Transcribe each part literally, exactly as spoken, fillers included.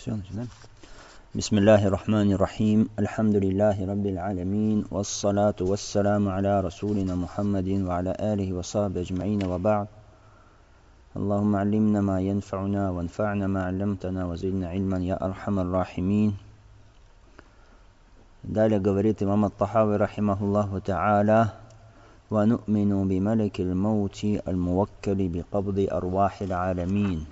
Все, начинаем. Бисмиллахи рахмани рахим. Альхамдулиллахи раббил алямин. Вассалату вассаламу аля расулина Мухаммадин ва аля алихи ва сахби аджмаина ва ба'д. Аллахумма аллимна ма янфa'уна ванфa'на ма аллямтана ва зидна ильман я архамар рахимин. Далее говорит имам ат-Тахави рахимахуллаху та'аля: «Ва ну'мину би маликил маути аль-муваккали би кабди арвахил алямин».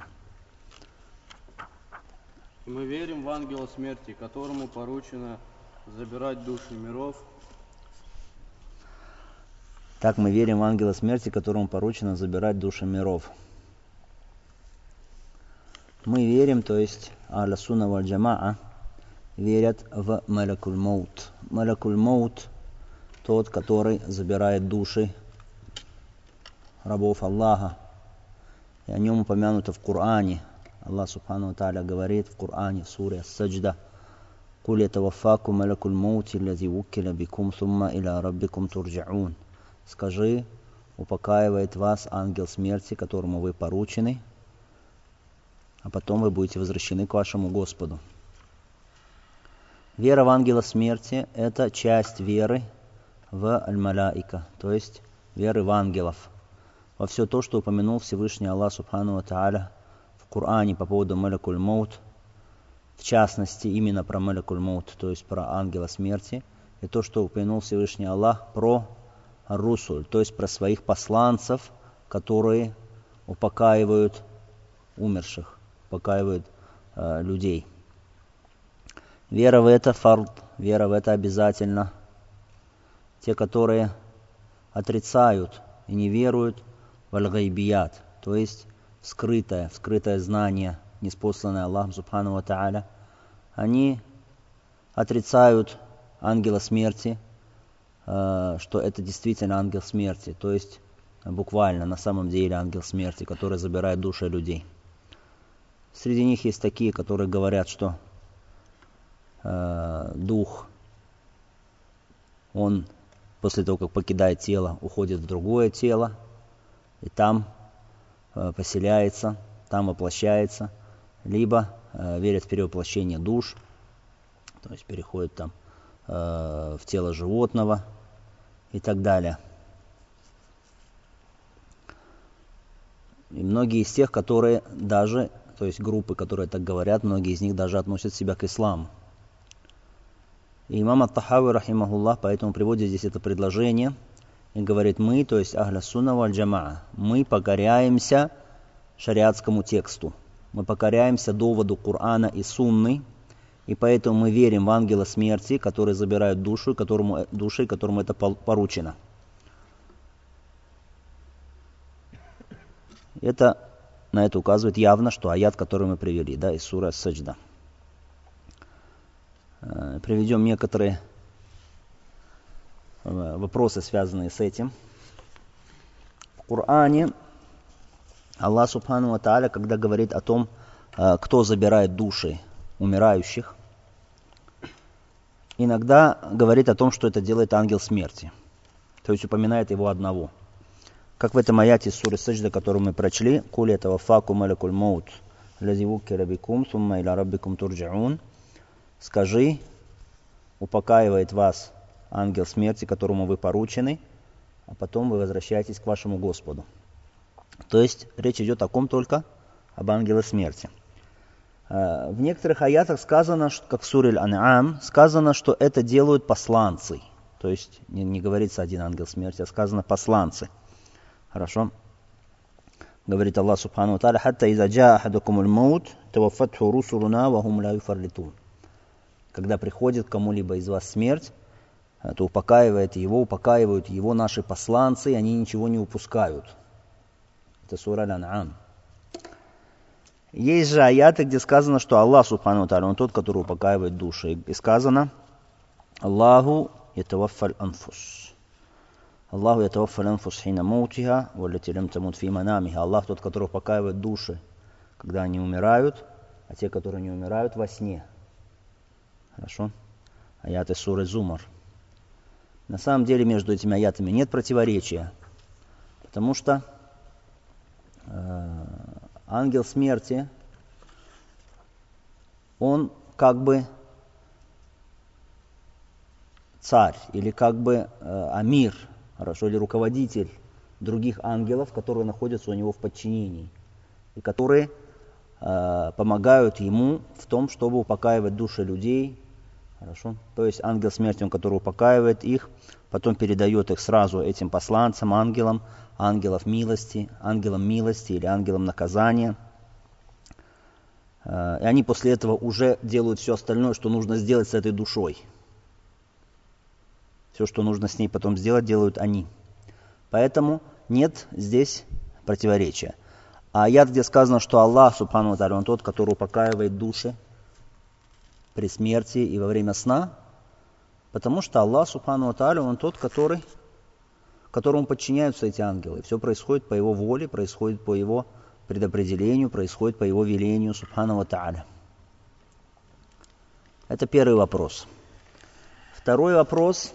Мы верим в ангела смерти, которому поручено забирать души миров. Так мы верим в ангела смерти, которому поручено забирать души миров. Мы верим, то есть ахля сунна валь джамаа верят в малакуль маут. Малакуль маут — тот, который забирает души рабов Аллаха. И о нем упомянуто в Коране. Аллах субхану ва тааля говорит в Коране, в суре Ас-Саджда: «Куль ятаваффакум малакуль маути лази вуккиля бикум сумма иля раббикум турджаун». Скажи, упокаивает вас ангел смерти, которому вы поручены, а потом вы будете возвращены к вашему Господу. Вера в ангела смерти – это часть веры в аль-маляика, то есть веры в ангелов, во все то, что упомянул Всевышний Аллах субхану ва тааля в Коране по поводу малакуль маут, в частности именно про малакуль маут, то есть про ангела смерти, и то, что упомянул Всевышний Аллах про ар-русуль, то есть про своих посланцев, которые упокаивают умерших, упокаивают э, людей. Вера в это фард, вера в это обязательно. Те, которые отрицают и не веруют в аль-гайбият, то есть скрытое, скрытое знание, ниспосланное Аллахом субхану ва тааля, они отрицают ангела смерти, э, что это действительно ангел смерти, то есть буквально на самом деле ангел смерти, который забирает души людей. Среди них есть такие, которые говорят, что э, дух, он после того, как покидает тело, уходит в другое тело, и там э, поселяется, там воплощается, либо э, верят в перевоплощение душ, то есть переходит там э, в тело животного и так далее. И многие из тех, которые даже, то есть группы, которые так говорят, многие из них даже относят себя к исламу. И имам ат-Тахави рахимахуллах поэтому приводит здесь это предложение и говорит: мы, то есть ахля сунна валь джамаа, мы покоряемся шариатскому тексту, мы покоряемся доводу Корана и Сунны, и поэтому мы верим в ангела смерти, который забирает душу, которому, души, которому это поручено. Это, на это указывает явно, что аят, который мы привели, да, из суры Ас-Саджда. Приведем некоторые вопросы, связанные с этим. В Коране Аллах субхану ва тааля, когда говорит о том, кто забирает души умирающих, иногда говорит о том, что это делает ангел смерти, то есть упоминает его одного. Как в этом аяте из суры Саджда, который мы прочли: «Куль ятаваффакум малакуль маут лази вуккиля бикум сумма иля раббикум турджаун». Скажи, упокаивает вас ангел смерти, которому вы поручены, а потом вы возвращаетесь к вашему Господу. То есть речь идет о ком только? Об ангеле смерти. В некоторых аятах сказано, как в суре Аль-Ан'ам, сказано, что это делают посланцы. То есть не, не говорится один ангел смерти, а сказано посланцы. Хорошо? Говорит Аллах субхану ва тааля: «Хатта иза джаа ахадакумуль маут таваффатху русулуна ва хум ла юфарлитун». Когда приходит кому-либо из вас смерть, то упокаивает его, упокаивают его наши посланцы, и они ничего не упускают. Это сура Аль-Ан'ам. Есть же аяты, где сказано, что Аллах субхану ва тааля, он тот, который упокаивает души. И сказано: «Аллаху ятаваффаль анфус». Аллаху ятаваффаль анфус хина маутиха валлати лям тамут фи манамиха. Аллах тот, который упокаивает души, когда они умирают, а те, которые не умирают, во сне. Хорошо? Аяты суры Зумар. На самом деле между этими аятами нет противоречия, потому что э, ангел смерти он как бы царь или как бы э, амир, хорошо, или руководитель других ангелов, которые находятся у него в подчинении и которые э, помогают ему в том, чтобы упокаивать души людей. Хорошо. То есть ангел смерти, он, который упокаивает их, потом передает их сразу этим посланцам, ангелам, ангелов милости, ангелам милости или ангелам наказания. И они после этого уже делают все остальное, что нужно сделать с этой душой. Все, что нужно с ней потом сделать, делают они. Поэтому нет здесь противоречия. А аят, где сказано, что Аллах, субхану ва тааля, он тот, который упокаивает души при смерти и во время сна, потому что Аллах, субхану ва тааля, он тот, который, которому подчиняются эти ангелы. Все происходит по его воле, происходит по его предопределению, происходит по его велению, субхану ва тааля. Это первый вопрос. Второй вопрос.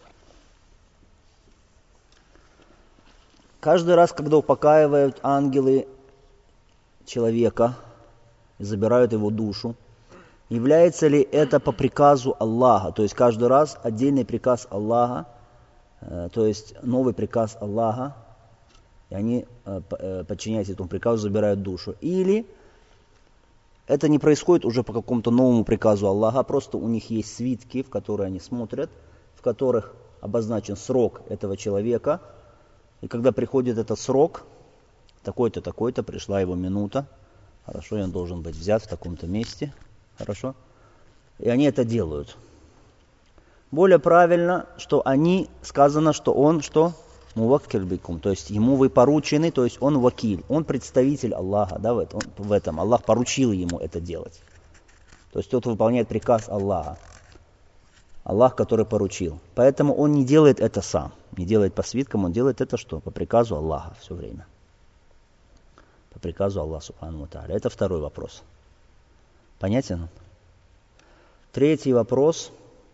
Каждый раз, когда упокаивают ангелы человека и забирают его душу, является ли это по приказу Аллаха? То есть каждый раз отдельный приказ Аллаха, э, то есть новый приказ Аллаха, и они, э, подчиняясь этому приказу, забирают душу. Или это не происходит уже по какому-то новому приказу Аллаха, просто у них есть свитки, в которые они смотрят, в которых обозначен срок этого человека. И когда приходит этот срок, такой-то, такой-то, пришла его минута, хорошо, и он должен быть взят в таком-то месте, хорошо, и они это делают. Более правильно, что они, сказано, что он, что? Муваккиль бикум, то есть ему вы поручены, то есть он вакиль, он представитель Аллаха, да, в этом, в этом. Аллах поручил ему это делать. То есть тот выполняет приказ Аллаха. Аллах, который поручил. Поэтому он не делает это сам, не делает по свиткам, он делает это что? По приказу Аллаха все время. По приказу Аллаха, субхану ва тааля. Это второй вопрос. Понятен? Третий вопрос.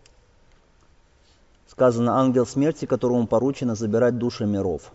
Сказано, ангел смерти, которому поручено забирать души миров.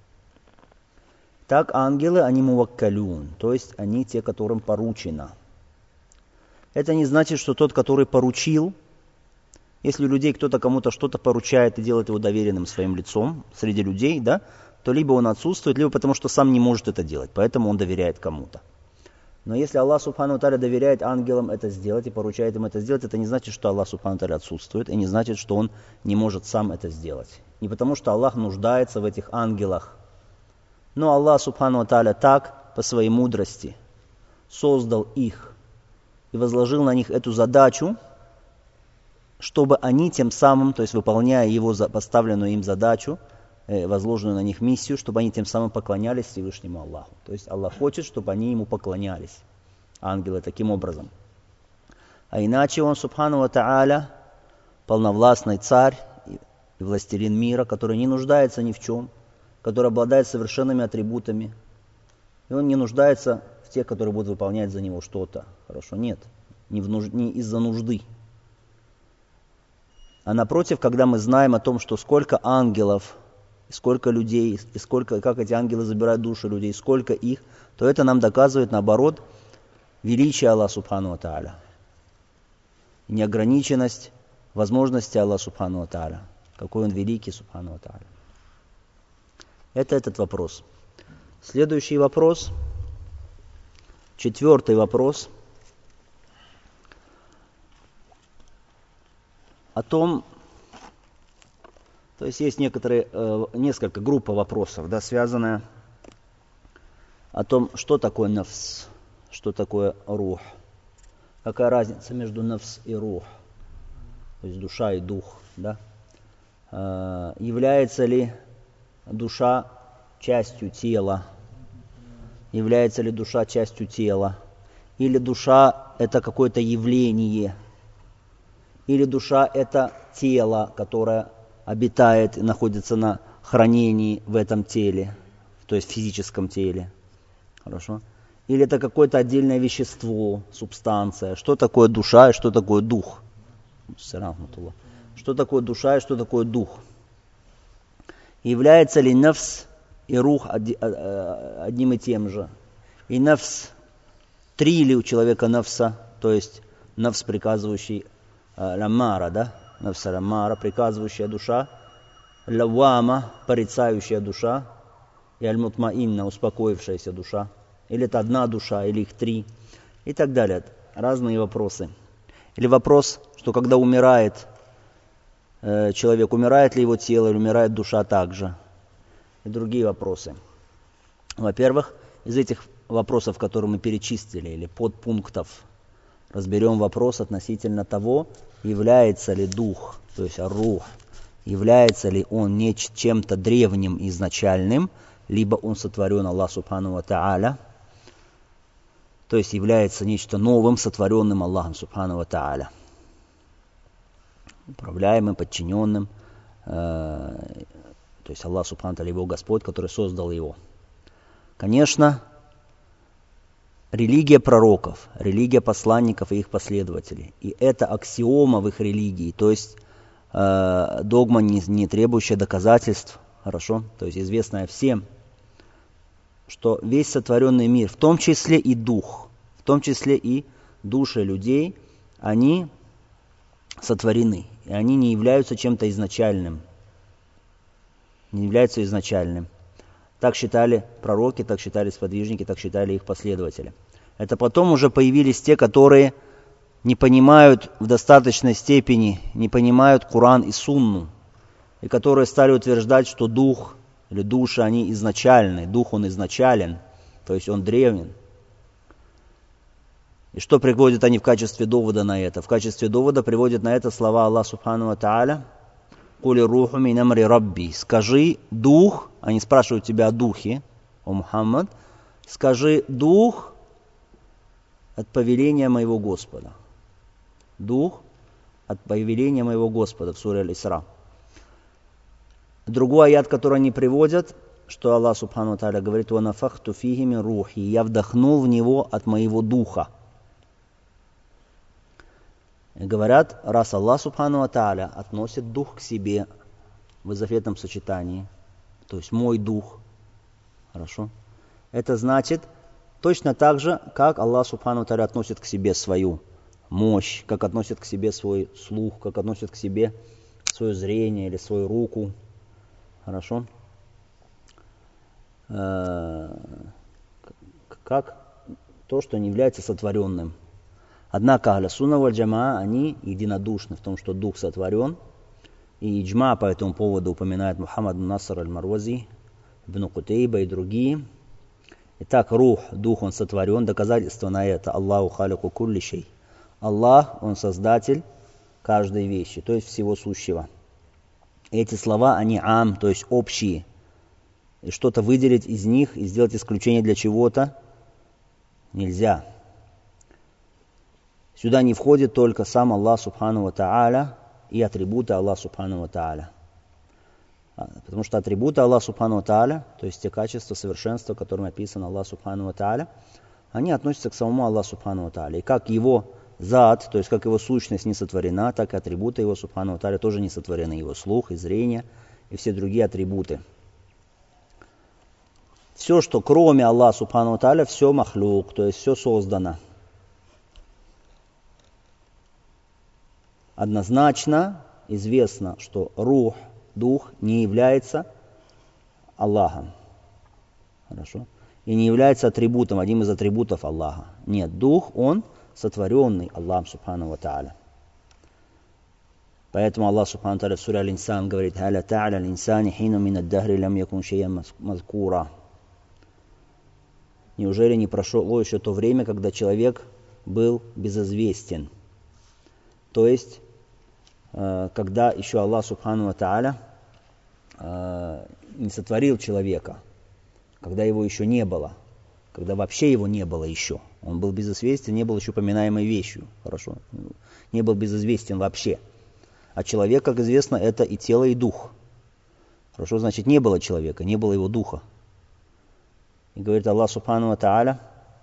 Так ангелы, они муваккалюн, то есть они те, которым поручено. Это не значит, что тот, который поручил, если у людей кто-то кому-то что-то поручает и делает его доверенным своим лицом среди людей, да, то либо он отсутствует, либо потому что сам не может это делать, поэтому он доверяет кому-то. Но если Аллах, субхану ва тааля, доверяет ангелам это сделать и поручает им это сделать, это не значит, что Аллах, субхану ва тааля, отсутствует, и не значит, что он не может сам это сделать. Не потому, что Аллах нуждается в этих ангелах. Но Аллах, субхану ва тааля, так, по своей мудрости, создал их и возложил на них эту задачу, чтобы они тем самым, то есть выполняя его поставленную им задачу, возложенную на них миссию, чтобы они тем самым поклонялись Всевышнему Аллаху. То есть Аллах хочет, чтобы они ему поклонялись, ангелы, таким образом. А иначе он, субхану ва тааля, полновластный царь и властелин мира, который не нуждается ни в чем, который обладает совершенными атрибутами. И он не нуждается в тех, которые будут выполнять за него что-то. Хорошо, нет, не, в нуж... не из-за нужды. А напротив, когда мы знаем о том, что сколько ангелов, сколько людей, и сколько, как эти ангелы забирают души людей, сколько их, то это нам доказывает, наоборот, величие Аллаха субхану ва тааля. Неограниченность возможности Аллаха субхану ва тааля. Какой он великий, субхану ва тааля. Это этот вопрос. Следующий вопрос. Четвертый вопрос. О том, то есть есть некоторые, э, несколько групп вопросов, да, связанные о том, что такое нафс, что такое рух, какая разница между нафс и рух, то есть душа и дух, да, э, является ли душа частью тела, является ли душа частью тела, или душа это какое-то явление, или душа это тело, которое обитает и находится на хранении в этом теле, то есть в физическом теле. Хорошо? Или это какое-то отдельное вещество, субстанция. Что такое душа и что такое дух? Что такое душа и что такое дух? Является ли нафс и рух одним и тем же? И нафс, три ли у человека нафса, то есть нафс, приказывающий, э, ламмара, да, нафс ламмара, приказывающая душа, лавама, порицающая душа, и аль-мутмаинна, успокоившаяся душа. Или это одна душа, или их три, и так далее. Разные вопросы. Или вопрос, что когда умирает э, человек, умирает ли его тело, или умирает душа также. И другие вопросы. Во-первых, из этих вопросов, которые мы перечислили, или подпунктов, разберем вопрос относительно того, является ли дух, то есть рух, является ли он не чем-то древним изначальным, либо он сотворен Аллах Субхану ва Тааля, то есть является нечто новым, сотворенным Аллахом Субхану ва Тааля, управляемым, подчиненным, э, то есть Аллах Субхану ва Тааля, его Господь, который создал его. Конечно, религия пророков, религия посланников и их последователей, и это аксиома в их религии, то есть э, догма, не, не требующая доказательств, хорошо, то есть известная всем, что весь сотворенный мир, в том числе и дух, в том числе и души людей, они сотворены, и они не являются чем-то изначальным, не являются изначальным. Так считали пророки, так считали сподвижники, так считали их последователи. Это потом уже появились те, которые не понимают в достаточной степени, не понимают Коран и Сунну, и которые стали утверждать, что дух или души, они изначальны, дух он изначален, то есть он древен. И что приводят они в качестве довода на это? В качестве довода приводят на это слова Аллаха Субхану ва Тааля: «Кули руху мин амри рабби». Скажи дух, они спрашивают тебя о духе, о Мухаммад, скажи дух от повеления моего Господа. Дух от повеления моего Господа в суре Аль-Исра. Другой аят, который они приводят, что Аллах Субхану ва Тааля говорит: «Ва нафахту фихи мин рухи». Я вдохнул в него от моего духа. И говорят, раз Аллах Субхану ва Тааля относит дух к себе в изофетном сочетании, то есть мой дух, хорошо, это значит точно так же, как Аллах Субхану ва Тааля относит к себе свою мощь, как относит к себе свой слух, как относит к себе свое зрение или свою руку. Хорошо? Как то, что не является сотворенным. Однако Ахлю Сунна валь Джамаа, они единодушны в том, что дух сотворен. И иджма по этому поводу упоминает Мухаммад Наср аль-Марвази, Ибн Кутейба и другие. Итак, рух, дух, он сотворен. Доказательство на это: Аллаху халику кулли шей. Аллах, он создатель каждой вещи, то есть всего сущего. Эти слова, они ам, то есть общие. И что-то выделить из них и сделать исключение для чего-то нельзя. Сюда не входит только сам Аллах Субхану ва Тааля и атрибуты Аллаха Субхану ва Тааля. Потому что атрибуты Аллаха Субхану ва Тааля, то есть те качества совершенства, которыми описан Аллах Субхану ва Тааля, они относятся к самому Аллаху Субхану ва Тааля. И как его зат, то есть как его сущность не сотворена, так и атрибуты его Субхану ва Тааля тоже не сотворены. Его слух и зрение и все другие атрибуты. Все, что кроме Аллаха Субхану ва Тааля, все махлюк, то есть все создано. Однозначно известно, что рух, дух, не является Аллахом. Хорошо? И не является атрибутом, одним из атрибутов Аллаха. Нет, дух, он сотворенный Аллахом Субхану ва Тааля. Поэтому Аллах Субхану ва Тааля в суре Аль-Инсан говорит: «Халя та'аля аль-инсани хину мин ад-дахри лям якун шей'ан мазкура». Неужели не прошло еще то время, когда человек был безызвестен? То есть, когда еще Аллах Субхану ва Тааля не сотворил человека, когда его еще не было, когда вообще его не было еще. Он был безызвестен, не был еще поминаемой вещью. Хорошо? Не был безызвестен вообще. А человек, как известно, это и тело, и дух. Хорошо? Значит, не было человека, не было его духа. И говорит Аллах Субхану ва Тааля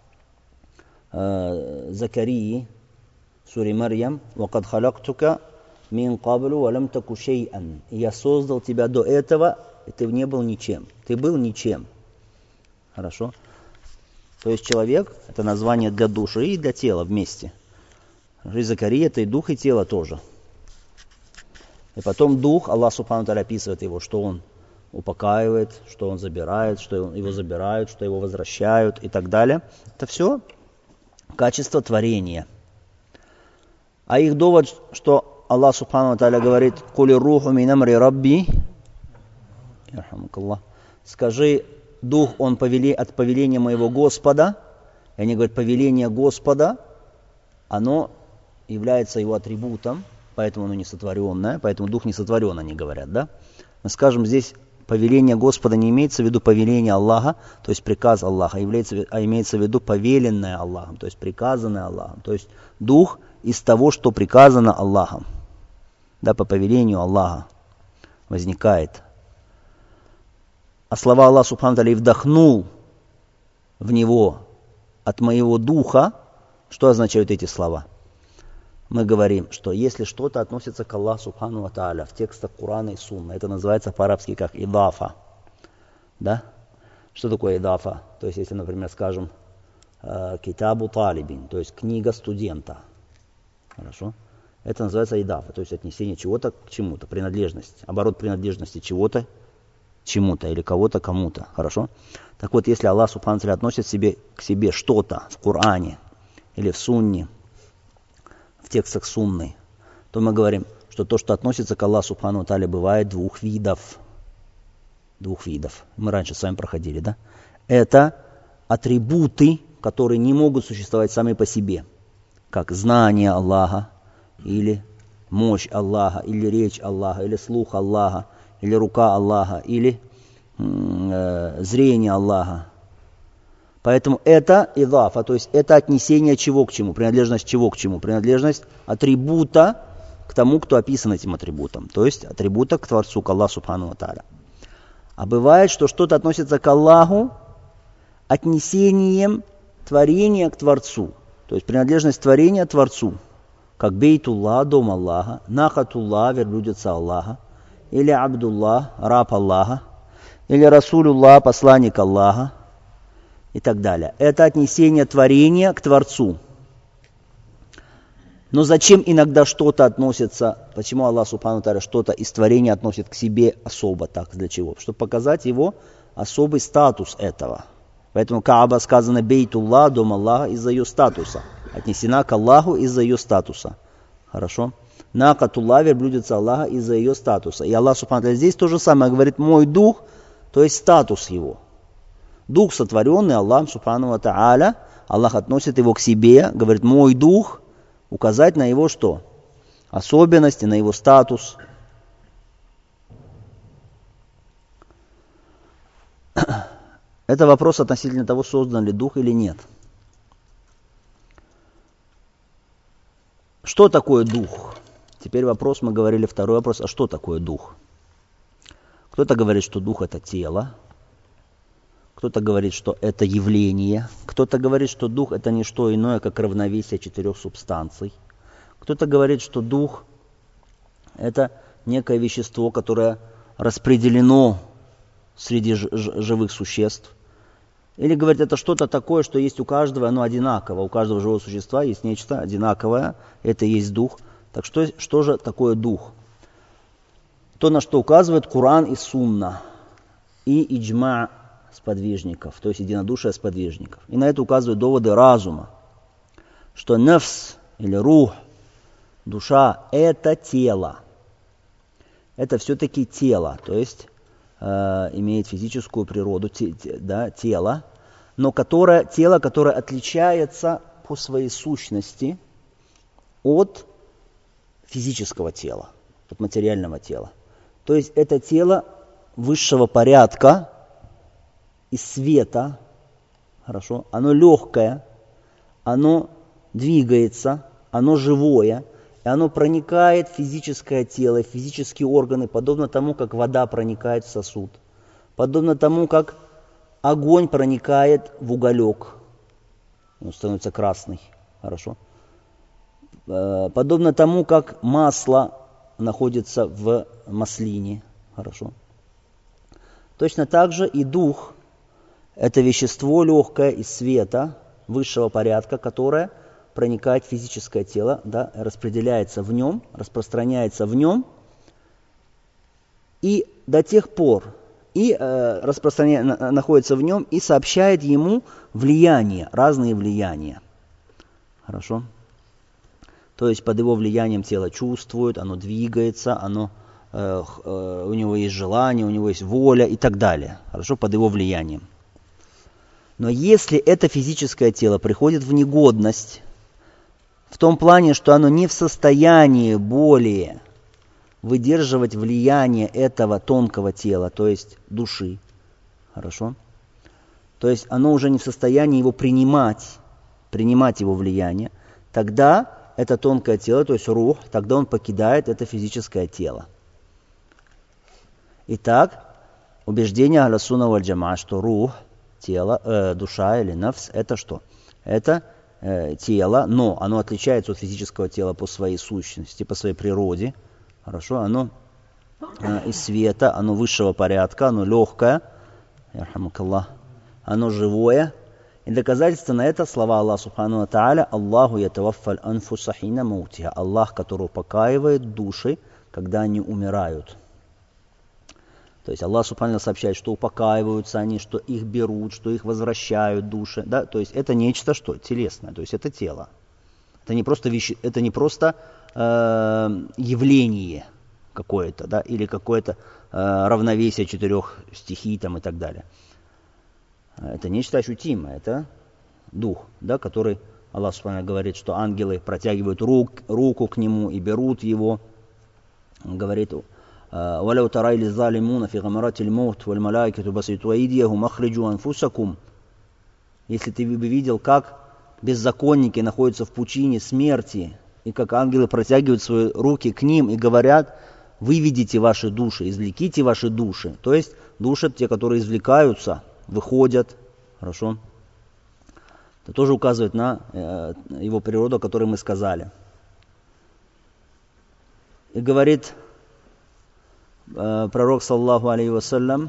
Закарии, суре Марьям: «Вакад халактука мин каблю валям таку шей'ан». Я создал тебя до этого, и ты не был ничем. Ты был ничем. Хорошо? То есть человек — это название для души и для тела вместе. И Закария это и дух, и тело тоже. И потом дух, Аллах Субхану ва Тааля описывает его, что он упокаивает, что он забирает, что его забирают, что его возвращают и так далее. Это все качество творения. А их довод, что Аллах Субхану ва Тааля говорит: «Кули руху мин амри рабби», скажи, дух, он повели, от повеления моего Господа. И они говорят, повеление Господа, оно является его атрибутом, поэтому оно несотворенное, поэтому дух несотворен, они говорят, да? Мы скажем, здесь повеление Господа не имеется в виду повеление Аллаха, то есть приказ Аллаха, а, является, а имеется в виду повеленное Аллахом, то есть приказанное Аллахом, то есть дух из того, что приказано Аллахом, да, по повелению Аллаха возникает. А слова Аллаха Субхану ва Тааля: «Вдохнул в него от моего духа», что означают эти слова? Мы говорим, что если что-то относится к Аллаху Субхану ва Тааля в текстах Корана и Сунна, это называется по-арабски как идафа. Да? Что такое идафа? То есть, если, например, скажем, китабу талибин, то есть книга студента. Хорошо? Это называется идафа, то есть отнесение чего-то к чему-то, принадлежность, оборот принадлежности чего-то чему-то или кого-то кому-то. Хорошо? Так вот, если Аллах Субхану ва Тааля относит себе, к себе что-то в Коране или в Сунне, в текстах Сунны, то мы говорим, что то, что относится к Аллаху Субхану ва Тааля, бывает двух видов. Двух видов. Мы раньше с вами проходили, да? Это атрибуты, которые не могут существовать сами по себе, как знание Аллаха, или мощь Аллаха, или речь Аллаха, или слух Аллаха, или рука Аллаха, или э, зрение Аллаха. Поэтому это идафа, то есть это отнесение чего к чему, принадлежность чего к чему, принадлежность атрибута к тому, кто описан этим атрибутом, то есть атрибута к Творцу, к Аллаху Субхану ва Тааля. А бывает, что что-то относится к Аллаху отнесением творения к Творцу, то есть принадлежность творения Творцу, как Бейтуллах, дом Аллаха, Нахатуллах, верблюдица Аллаха, или Абдуллах, раб Аллаха, или Расулюллах, посланник Аллаха, и так далее. Это отнесение творения к Творцу. Но зачем иногда что-то относится, почему Аллах Субхану ва Тааля что-то из творения относит к себе особо так, для чего? Чтобы показать его особый статус этого. Поэтому Кааба сказано Бейтуллах, дом Аллаха, из-за ее статуса. Отнесена к Аллаху из-за ее статуса. Хорошо? Накатуллах, верблюдица Аллаха, из-за ее статуса. И Аллах Субхану ва Тааля здесь то же самое говорит: мой дух, то есть статус его. Дух, сотворенный Аллахом Субхану ва Тааля, Аллах относит его к себе, говорит, мой дух, указать на его что? Особенности, на его статус. Это вопрос относительно того, создан ли дух или нет. Что такое дух? Теперь вопрос, мы говорили, второй вопрос, а что такое дух? Кто-то говорит, что дух это тело. Кто-то говорит, что это явление. Кто-то говорит, что дух это не что иное, как равновесие четырех субстанций. Кто-то говорит, что дух это некое вещество, которое распределено среди живых существ. Или говорит, это что-то такое, что есть у каждого, оно одинаково. У каждого живого существа есть нечто одинаковое, это и есть дух. Так что, что же такое дух? То, на что указывает Коран и Сунна, и иджма сподвижников, то есть единодушие сподвижников. И на это указывают доводы разума, что нафс или рух, душа, это тело. Это все-таки тело, то есть э, имеет физическую природу, те, те, да, тело, но которое, тело, которое отличается по своей сущности от физического тела, от материального тела. То есть это тело высшего порядка, из света, хорошо, оно легкое, оно двигается, оно живое, и оно проникает в физическое тело, в физические органы, подобно тому, как вода проникает в сосуд, подобно тому, как огонь проникает в уголек, он становится красный, хорошо, подобно тому, как масло находится в маслине, хорошо. Точно так же и дух. Это вещество легкое из света, высшего порядка, которое проникает в физическое тело, да, распределяется в нем, распространяется в нем, и до тех пор и э, распространяется, находится в нем и сообщает ему влияние, разные влияния. Хорошо? То есть под его влиянием тело чувствует, оно двигается, оно, э, э, у него есть желание, у него есть воля и так далее. Хорошо? Под его влиянием. Но если это физическое тело приходит в негодность, в том плане, что оно не в состоянии более выдерживать влияние этого тонкого тела, то есть души, хорошо? То есть оно уже не в состоянии его принимать, принимать его влияние, тогда это тонкое тело, то есть рух, тогда он покидает это физическое тело. Итак, убеждение Ахля Сунна валь Джамаа, что рух, тело, э, душа или нафс, это что? Это э, тело, но оно отличается от физического тела по своей сущности, по своей природе. Хорошо, оно э, из света, оно высшего порядка, оно легкое, оно живое. И доказательство на это слова Аллаха Субхану ва Тааля: Аллаху ятаваффаль анфуса хина маутиха. Аллах, который упокаивает души, когда они умирают. То есть Аллах Субхану сообщает, что упокаиваются они, что их берут, что их возвращают души. Да? То есть это нечто что? Телесное, то есть это тело. Это не просто, вещи, это не просто э, явление какое-то, да? Или какое-то э, равновесие четырех стихий там, и так далее. Это нечто ощутимое, это дух, да, который Аллах Субхану говорит, что ангелы протягивают рук, руку к нему и берут его. Он говорит: وَلَوْ تَرَى الظَّالِمُونَ فِي غَمَرَاتِ الْمَوْتِ وَالْمَلَائِكَةُ بَاسِطُو أَيْدِيَهُمْ أَخْرِجُوا أَنفُسَكُمْ. Если ты бы видел, как беззаконники находятся в пучине смерти, и как ангелы протягивают свои руки к ним и говорят: выведите ваши души, извлеките ваши души. То есть души, те, которые извлекаются, выходят. Хорошо? Это тоже указывает на э, его природу, о которой мы сказали. И говорит э, пророк, саллаллаху алейхи вассалям,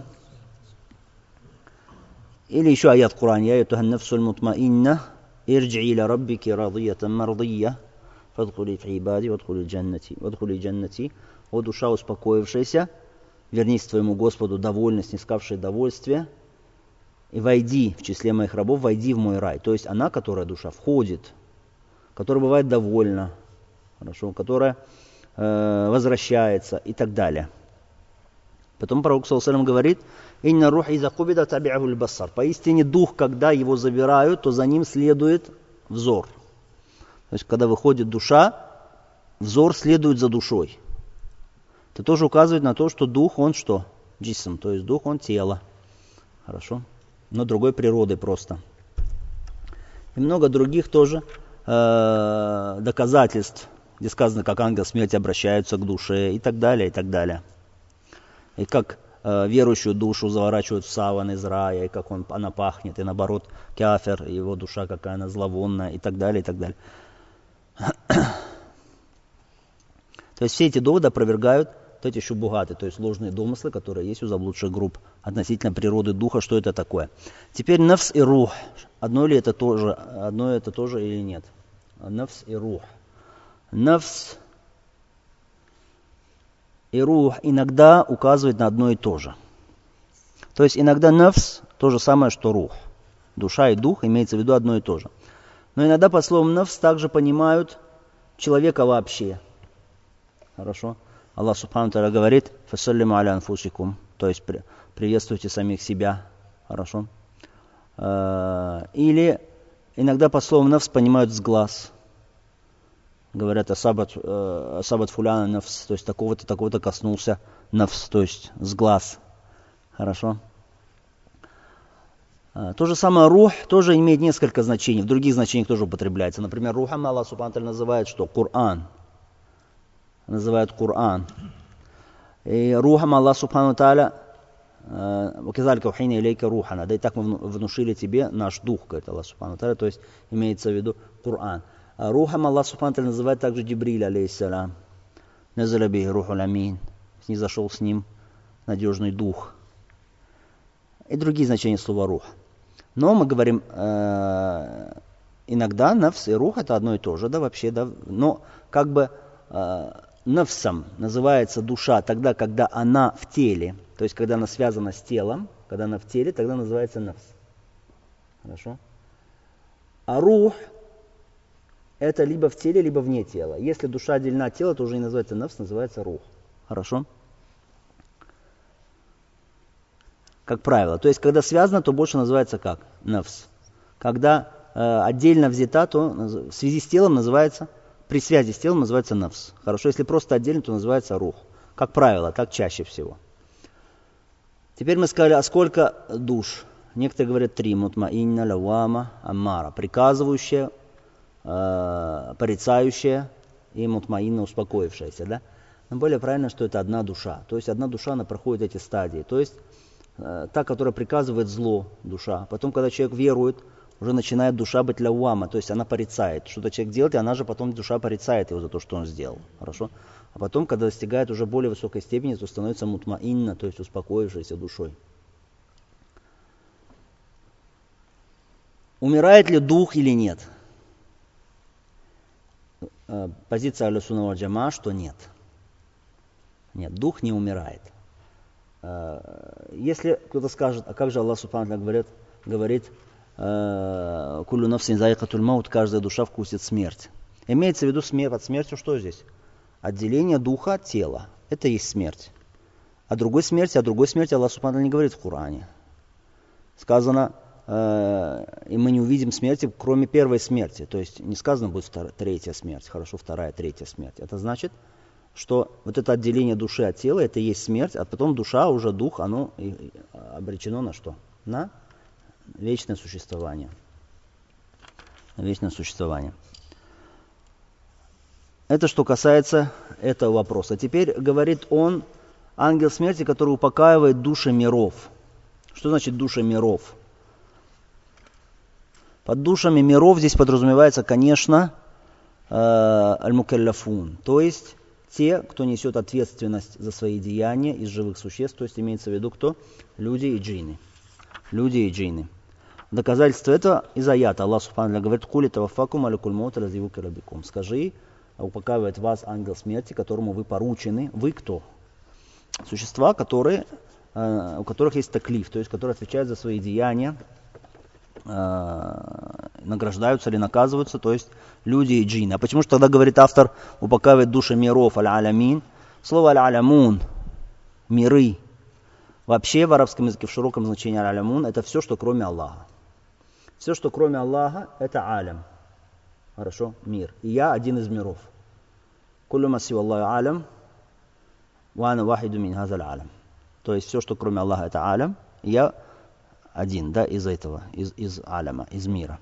или еще аят в Коране: «Я аюхан нафсуль мутмаинна, ирджи иля раббики радиятан мардия, фадхули фи ибади, вадхули джаннати». Вадхули джаннати. О душа успокоившаяся, вернись к твоему Господу, довольно, снискавшая довольствие, и войди в числе моих рабов, войди в мой рай. То есть она, которая душа входит, которая бывает довольна, хорошо, которая э, возвращается и так далее. Потом пророк саллаллаху алейхи ва саллям говорит: «Инна рух иза кубида таби'аху аль-басар». Поистине дух, когда его забирают, то за ним следует взор. То есть когда выходит душа, взор следует за душой. Это тоже указывает на то, что дух, он что? Джисм, то есть дух, он тело. Хорошо? Но другой природы просто. И много других тоже э, доказательств, где сказано, как ангел смерти обращаются к душе и так далее, и так далее. И как э, верующую душу заворачивают в саван из рая, и как он, она пахнет, и наоборот, кафир, его душа какая она зловонная, и так далее, и так далее. То есть все эти доводы опровергают вот эти шубухаты, то есть ложные домыслы, которые есть у заблудших групп относительно природы духа, что это такое. Теперь нафс и рух. Одно ли это тоже, одно это тоже или нет? Нафс и рух. Нафс и рух иногда указывают на одно и то же. То есть иногда нафс то же самое, что рух. Душа и дух имеется в виду одно и то же. Но иногда под словом нафс также понимают человека вообще. Хорошо? Аллах Субхану Тааля говорит: «Фассаллиму аля анфусикум», то есть приветствуйте самих себя. Хорошо? Или иногда под словом нафс понимают с глаз. Говорят: асабат, асабат фуляна нафс, то есть такого-то, такого-то коснулся нафс, то есть с глаз. Хорошо? То же самое рух тоже имеет несколько значений, в других значениях тоже употребляется. Например, рухом Аллах Субхану Тааля называет что? Коран. Называют Коран. И рухом Аллах Субхану Тааля «Ваказалика ухина илейка рухана». Да и так мы внушили тебе наш дух, говорит Аллах Субхану Тааля, то есть имеется в виду Коран. А рухом Аллах Субхану Тааля называет также Джибриль алейхиссалям. Назаля бихи рухул амин. Снизошел с ним надежный дух. И другие значения слова рух. Но мы говорим, э, иногда нафс и рух это одно и то же, да, вообще, да. Но как бы э, нафсом называется душа тогда, когда она в теле, то есть когда она связана с телом, когда она в теле, тогда называется нафс. Хорошо? А рух это либо в теле, либо вне тела. Если душа отделена от тела, то уже не называется нафс, называется рух. Хорошо? Как правило. То есть, когда связано, то больше называется как? Нафс. Когда э, отдельно взята, то в связи с телом называется, при связи с телом называется нафс. Хорошо? Если просто отдельно, то называется рух. Как правило, так чаще всего. Теперь мы сказали, а сколько душ? Некоторые говорят три. Мутмаинна, лавама, аммара. Приказывающая, э, порицающая и мутмаинна, успокоившаяся. Да? Но более правильно, что это одна душа. То есть, одна душа, она проходит эти стадии. То есть, та, которая приказывает зло, душа. Потом, когда человек верует, уже начинает душа быть лауама, то есть она порицает. Что-то человек делает, и она же потом, душа порицает его за то, что он сделал. Хорошо? А потом, когда достигает уже более высокой степени, то становится мутмаинна, то есть успокоившейся душой. Умирает ли дух или нет? Позиция Ахлю-Сунна валь Джамаа, что нет. Нет, дух не умирает. Если кто-то скажет, а как же Аллах Субхану говорит, говорит «Куллю нафсин заикатуль маут», каждая душа вкусит смерть. Имеется в виду смерть. Под смертью что здесь? Отделение духа от тела. Это и есть смерть. А другой смерти, о другой смерти Аллах Субхану не говорит в Коране. Сказано, и мы не увидим смерти, кроме первой смерти. То есть не сказано будет вторая, третья смерть. Хорошо, вторая, третья смерть. Это значит, что вот это отделение души от тела, это и есть смерть, а потом душа, уже дух, оно обречено на что? На вечное существование. На вечное существование. Это что касается этого вопроса. Теперь говорит он, ангел смерти, который упокаивает души миров. Что значит души миров? Под душами миров здесь подразумевается, конечно, аль-мукалляфун, то есть те, кто несет ответственность за свои деяния из живых существ, то есть имеется в виду кто? Люди и джинны. Люди и джинны. Доказательство это из аята. Аллах Субхану говорит, «Кули таваффакум малякуль маута лаззи вукила бикум». Скажи, упокаивает вас ангел смерти, которому вы поручены. Вы кто? Существа, которые, э, у которых есть таклиф, то есть которые отвечают за свои деяния, награждаются или наказываются, то есть люди и джинны. А почему же тогда, говорит автор, упокаивает души миров, аль-алямин? Слово аль-алямун, миры, вообще в арабском языке в широком значении аль-алямун, это все, что кроме Аллаха. Все, что кроме Аллаха, это алям. Хорошо? Мир. И я один из миров. Куллю ма сива Аллаху алям, ва ана вахиду мин хазаль алям. То есть все, что кроме Аллаха, это алям, и я один, да, из этого, из, из аляма, из мира.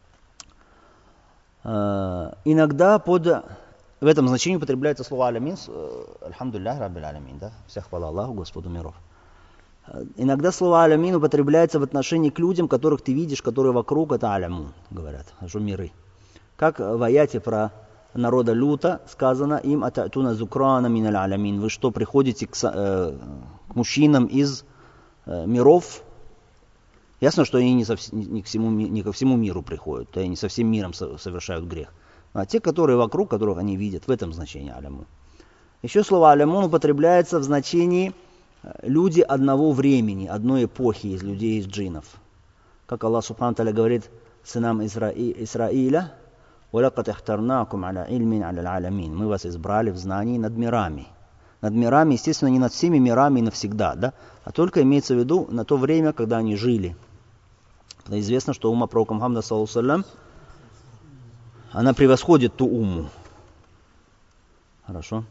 Э, иногда под, в этом значении употребляется слово алямин, альхамдулиллах раббил алямин, да, вся хвала Аллаху, Господу миров. Э, иногда слово алямин употребляется в отношении к людям, которых ты видишь, которые вокруг, это алямун, говорят, что миры. Как в аяте про народа Люта сказано им, ататуна зукрана миналь алямин, вы что, приходите к, э, к мужчинам из э, миров. Ясно, что они не, со, не, к всему, не ко всему миру приходят, то они со всем миром совершают грех. А те, которые вокруг, которых они видят, в этом значении алямун. Еще слово алямун употребляется в значении люди одного времени, одной эпохи из людей, из джиннов. Как Аллах Субхану Тааля говорит сынам Исраи, Исраиля, «Валакат ихтарнакум аля ильмин аля алямин». Мы вас избрали в знании над мирами. Над мирами, естественно, не над всеми мирами навсегда, да, а только имеется в виду на то время, когда они жили. Когда известно, что умма пророка Мухаммада, саллаллаху алейхи ва саллям, она превосходит ту умму. Хорошо?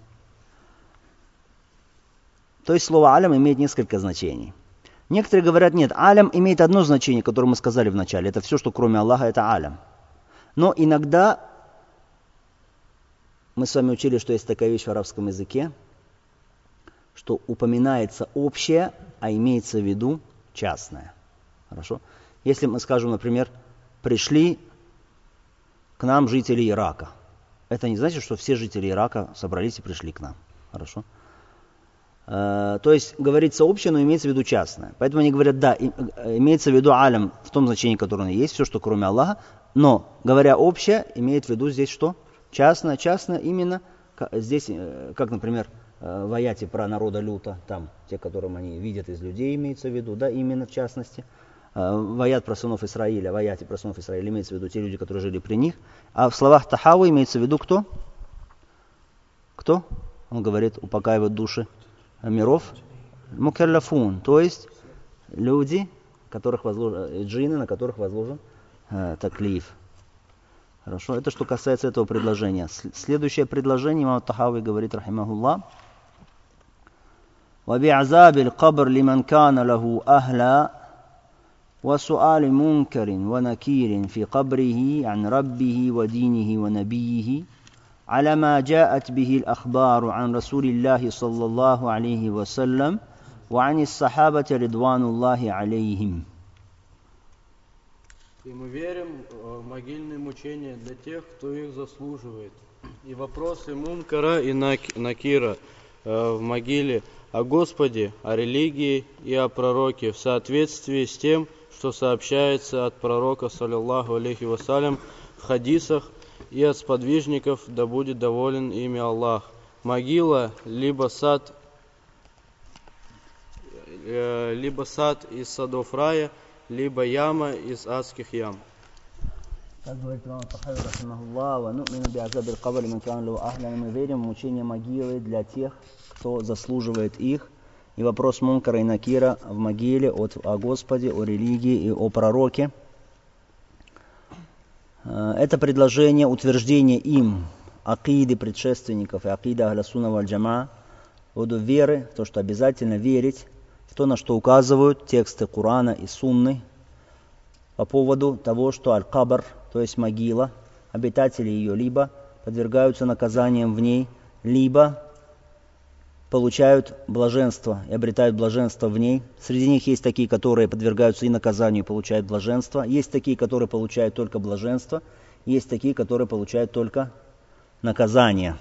То есть слово алям имеет несколько значений. Некоторые говорят, нет, алям имеет одно значение, которое мы сказали в начале. Это все, что кроме Аллаха, это алям. Но иногда, мы с вами учили, что есть такая вещь в арабском языке, что упоминается общее, а имеется в виду частное. Хорошо? Если мы скажем, например, пришли к нам жители Ирака, это не значит, что все жители Ирака собрались и пришли к нам. Хорошо? Э, то есть говорится общее, но имеется в виду частное. Поэтому они говорят, да, имеется в виду алям в том значении, которое он есть, все, что кроме Аллаха, Но, говоря общее, имеет в виду здесь что? Частное, частное именно, здесь, как, например, в аяте про народа Люта, там, те, которым они видят из людей, имеется в виду, да, именно в частности. В аят про сынов Исраиля, в аяте про сынов Исраиля имеется в виду те люди, которые жили при них. А в словах Тахавы имеется в виду кто? Кто? Он говорит, упокаивают души миров. Мукаллафун, то есть люди, которых возложен, джинны, на которых возложен э, таклиф. Хорошо, это что касается этого предложения. Следующее предложение имам Тахави говорит, рахимахуллах. وَبِعَذَابِ الْقَبْرِ لِمَنْ كَانَ لَهُ أَهْلًا وَسُؤَالِ مُنْكَرٍ وَنَكِيرٍ فِي قَبْرِهِ عَنْ رَبِّهِ وَدِينِهِ وَنَبِيِّهِ على ما جاءت به الأخبار عن رسول الله صلى الله عليه وسلم وعن الصحابة رضوان الله عليهم. И мы верим в могильные мучения для тех, кто их заслуживает. И вопросы Мункара и Накира в могиле о Господе, о религии и о пророке в соответствии с тем, что сообщается от пророка, саллаллаху алейхи вассалям, в хадисах и от сподвижников, да будет доволен ими Аллах. Могила, либо сад, э, либо сад из садов рая, либо яма из адских ям. Так говорит имам Тахави, рахимахуллах, ва ну'мину би'азаби аль-кабр лиман кана лаху ахлян. Мы верим в мучение могилы для тех, кто заслуживает их. И вопрос Мункара и Накира в могиле от, о Господе, о религии и о пророке. Это предложение, утверждение им акиды предшественников и акиды ахля сунна валь джамаа, поводу веры, то, что обязательно верить в то, на что указывают тексты Корана и Сунны, по поводу того, что аль-кабр, то есть могила, обитатели ее либо подвергаются наказаниям в ней, либо получают блаженство и обретают блаженство в ней. Среди них есть такие, которые подвергаются и наказанию, и получают блаженство. Есть такие, которые получают только блаженство. Есть такие, которые получают только наказание.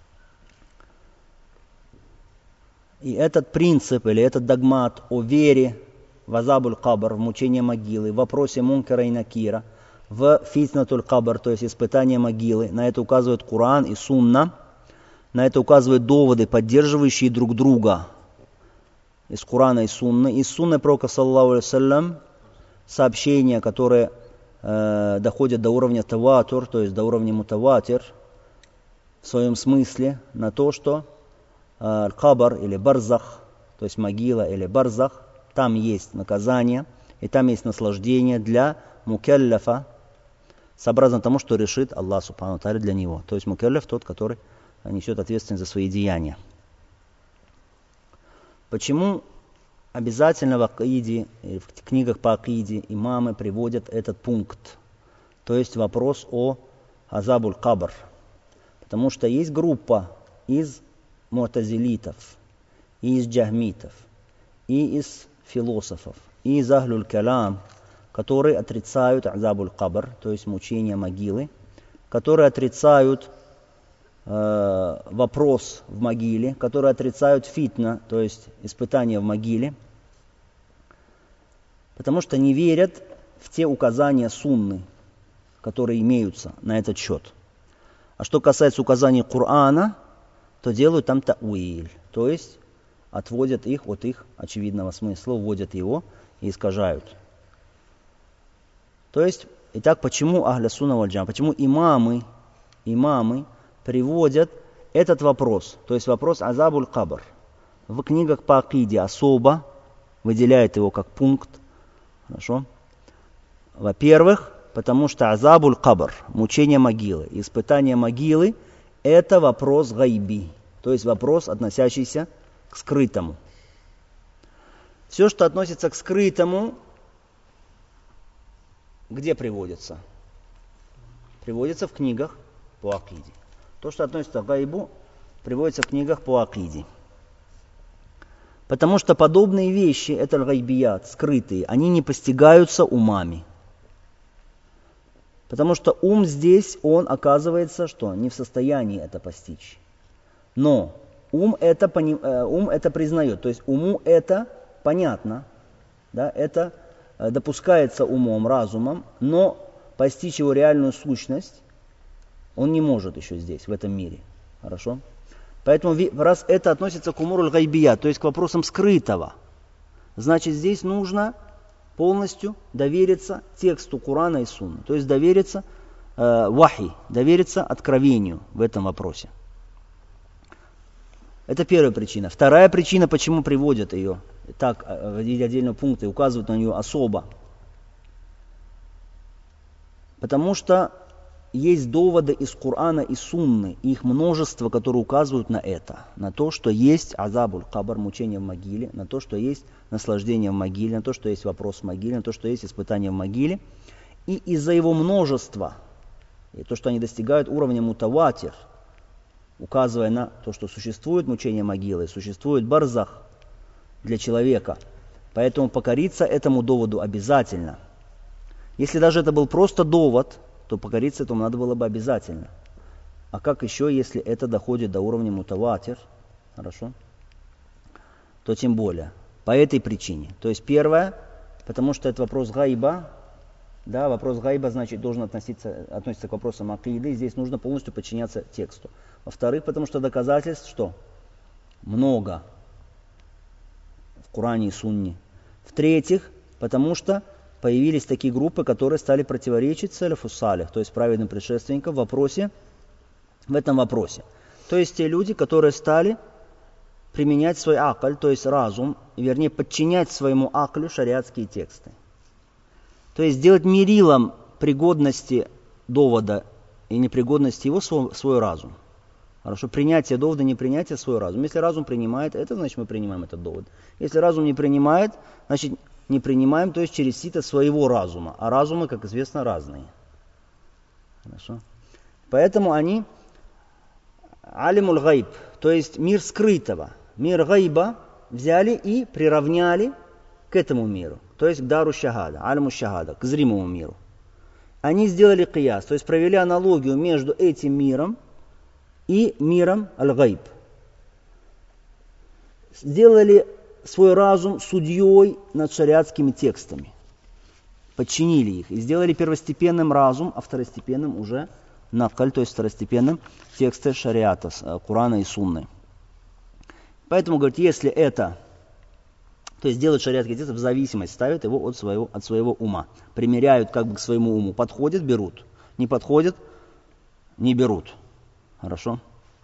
И этот принцип или этот догмат о вере в азабуль кабр, в мучение могилы, в вопросе Мункара и Накира, в фитнатуль кабр, то есть испытание могилы, на это указывают Коран и Сунна. На это указывают доводы, поддерживающие друг друга из Корана и Сунны. Из Сунны пророка, саллаллаху алейхи вассалям, сообщения, которые э, доходят до уровня таватур, то есть до уровня мутаватир, в своем смысле, на то, что э, кабр или барзах, то есть могила или барзах, там есть наказание, и там есть наслаждение для мукаллафа, сообразно тому, что решит Аллах субхану ва тааля для него. То есть мукаллаф тот, который несет ответственность за свои деяния. Почему обязательно в акиде, в книгах по акиде имамы приводят этот пункт? То есть вопрос о азабуль кабр. Потому что есть группа из му'тазилитов, и из джахмитов, и из философов, и из ахлюль калам, которые отрицают азабуль кабр, то есть мучение могилы, которые отрицают вопрос в могиле, которые отрицают фитна, то есть испытания в могиле, потому что не верят в те указания сунны, которые имеются на этот счет. А что касается указаний Корана, то делают там та'уиль, то есть отводят их от их очевидного смысла, вводят его и искажают. То есть, итак, почему ахля сунна валь джамаа, почему имамы, имамы приводят этот вопрос, то есть вопрос азабуль кабр, в книгах по акиде особо выделяет его как пункт. Хорошо? Во-первых, потому что азабуль кабр, мучение могилы, испытание могилы, это вопрос гайби, то есть вопрос, относящийся к скрытому. Все, что относится к скрытому, где приводится? Приводится в книгах по акиде. То, что относится к гайбу, приводится в книгах по акиде. Потому что подобные вещи, это гайбият, скрытые, они не постигаются умами. Потому что ум здесь, он оказывается, что не в состоянии это постичь. Но ум это, ум это признает, то есть уму это понятно, да, это допускается умом, разумом, но постичь его реальную сущность, он не может еще здесь, в этом мире. Хорошо? Поэтому, раз это относится к умуруль гайбия, то есть к вопросам скрытого, значит, здесь нужно полностью довериться тексту Корана и Сунны. То есть довериться э, вахи, довериться откровению в этом вопросе. Это первая причина. Вторая причина, почему приводят ее так, в виде отдельного пункта и указывают на нее особо. Потому что есть доводы из Корана и Сунны, и их множество, которые указывают на это. На то, что есть азабуль кабр, мучение в могиле, на то, что есть наслаждение в могиле, на то, что есть вопрос в могиле, на то, что есть испытание в могиле. И из-за его множества, и то, что они достигают уровня мутаватир, указывая на то, что существует мучение могилы, существует барзах для человека. Поэтому покориться этому доводу обязательно. Если даже это был просто довод, то покориться этому надо было бы обязательно. А как еще, если это доходит до уровня мутаватир, хорошо, то тем более. По этой причине. То есть первое, потому что это вопрос гайба, да, вопрос гайба, значит, должен относиться, относиться к вопросам акиды, и здесь нужно полностью подчиняться тексту. Во-вторых, потому что доказательств, что? Много в Коране и Сунне. В-третьих, потому что появились такие группы, которые стали противоречить саляфу салих, то есть праведным предшественникам в вопросе, в этом вопросе. То есть те люди, которые стали применять свой акль, то есть разум, вернее, подчинять своему аклю шариатские тексты. То есть сделать мерилом пригодности довода и непригодности его свой, свой разум. Хорошо, принятие довода, непринятие свой разум. Если разум принимает это, значит мы принимаем этот довод. Если разум не принимает, значит не принимаем, то есть через сито своего разума. А разумы, как известно, разные. Хорошо. Поэтому они алимуль гайб, то есть мир скрытого, мир гайба взяли и приравняли к этому миру. То есть к дару шахада, алиму шахада, к зримому миру. Они сделали кияс, то есть провели аналогию между этим миром и миром аль-гайб. Сделали свой разум судьей над шариатскими текстами. Подчинили их и сделали первостепенным разум, а второстепенным уже накаль, то есть второстепенным тексты шариата, Корана и Сунны. Поэтому, говорит, если это, то есть делают шариатский текст в зависимость, ставят его от своего, от своего ума. Примеряют как бы к своему уму. Подходит, берут. Не подходит, не берут. Хорошо?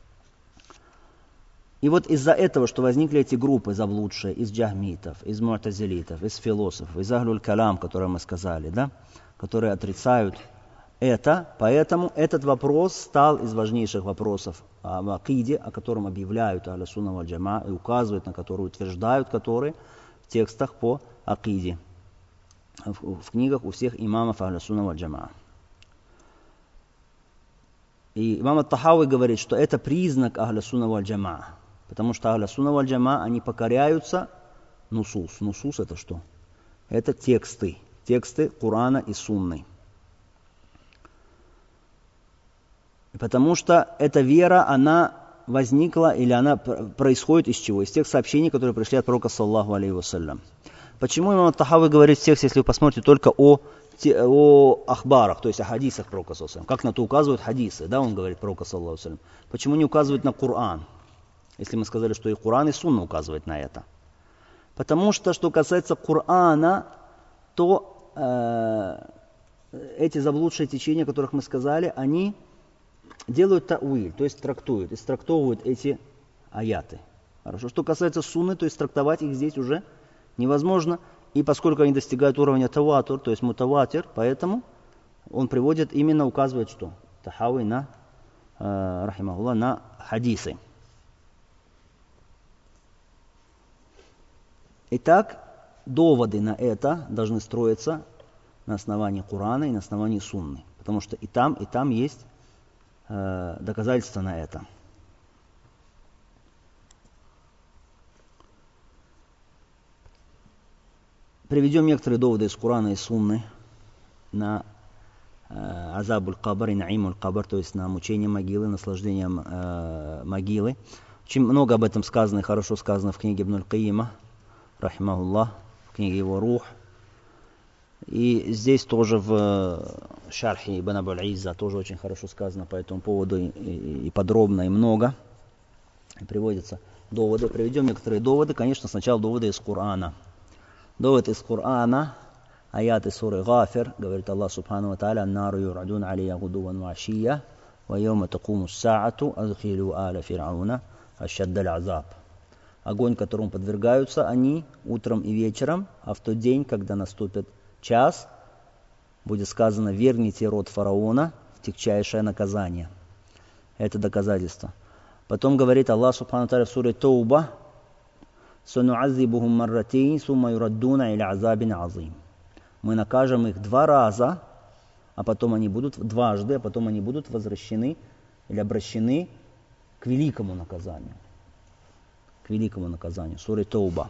И вот из-за этого, что возникли эти группы заблудшие из джахмитов, из му'тазилитов, из философов, из ахлюль калам, которые мы сказали, да, которые отрицают это, поэтому этот вопрос стал из важнейших вопросов в акиде, о котором объявляют ахлю сунна валь джамаа и указывают, на которые утверждают, которые в текстах по акиде, в, в книгах у всех имамов ахлю сунна валь джамаа. И имам ат-Тахави говорит, что это признак ахлю сунна валь джамаа. Потому что ахлю сунна валь джамаа, они покоряются нусус. Нусус это что? Это тексты. Тексты Корана и Сунны. Потому что эта вера, она возникла или она происходит из чего? Из тех сообщений, которые пришли от пророка саллаллаху алейхи вассалям. Почему имам ат-Тахави говорит в тексте, если вы посмотрите только о, о ахбарах, то есть о хадисах пророка саллаллаху алейхи вассалям? Как на то указывают хадисы, да, он говорит пророка саллаллаху алейхи вассалям. Почему не указывает на Коран? Если мы сказали, что и Коран, и Сунна указывает на это. Потому что, что касается Корана, то э, эти заблудшие течения, о которых мы сказали, они делают тауиль, то есть трактуют, истрактовывают эти аяты. Хорошо. Что касается Сунны, то есть трактовать их здесь уже невозможно. И поскольку они достигают уровня таватур, то есть мутаватир, поэтому он приводит, именно указывает, что Тахави на, э, рахимахуллах, на хадисы. Итак, доводы на это должны строиться на основании Корана и на основании Сунны. Потому что и там, и там есть э, доказательства на это. Приведем некоторые доводы из Корана и Сунны на э, азабуль кабр и наимуль кабр, то есть на мучение могилы, наслаждение э, могилы. Очень много об этом сказано и хорошо сказано в книге Ибн аль-Кайима, рахимахуллах, в книге его «Рух». И здесь тоже в шархе Ибн Абуль-Изза тоже очень хорошо сказано по этому поводу и, и, и подробно, и много. И приводятся доводы. Приведем некоторые доводы. Конечно, сначала доводы из Корана. Довод из Корана, аяты суры Гафир, говорит Аллах Субхану ва Тааля: «Нару юрадун алия гудуван ва ашия, ва йома такуму саату, адхилу аля фирауна, ашаддаль азаб». Огонь, которому подвергаются они утром и вечером, а в тот день, когда наступит час, будет сказано: верните род фараона в тягчайшее наказание. Это доказательство. Потом говорит Аллах Субхану ва Тааля в суре Тауба: «Сануаззибухум марратейн, сумма юраддуна иля азабин азим». Мы накажем их два раза, а потом они будут дважды, а потом они будут возвращены или обращены к великому наказанию. К великому наказанию. Сура Тауба.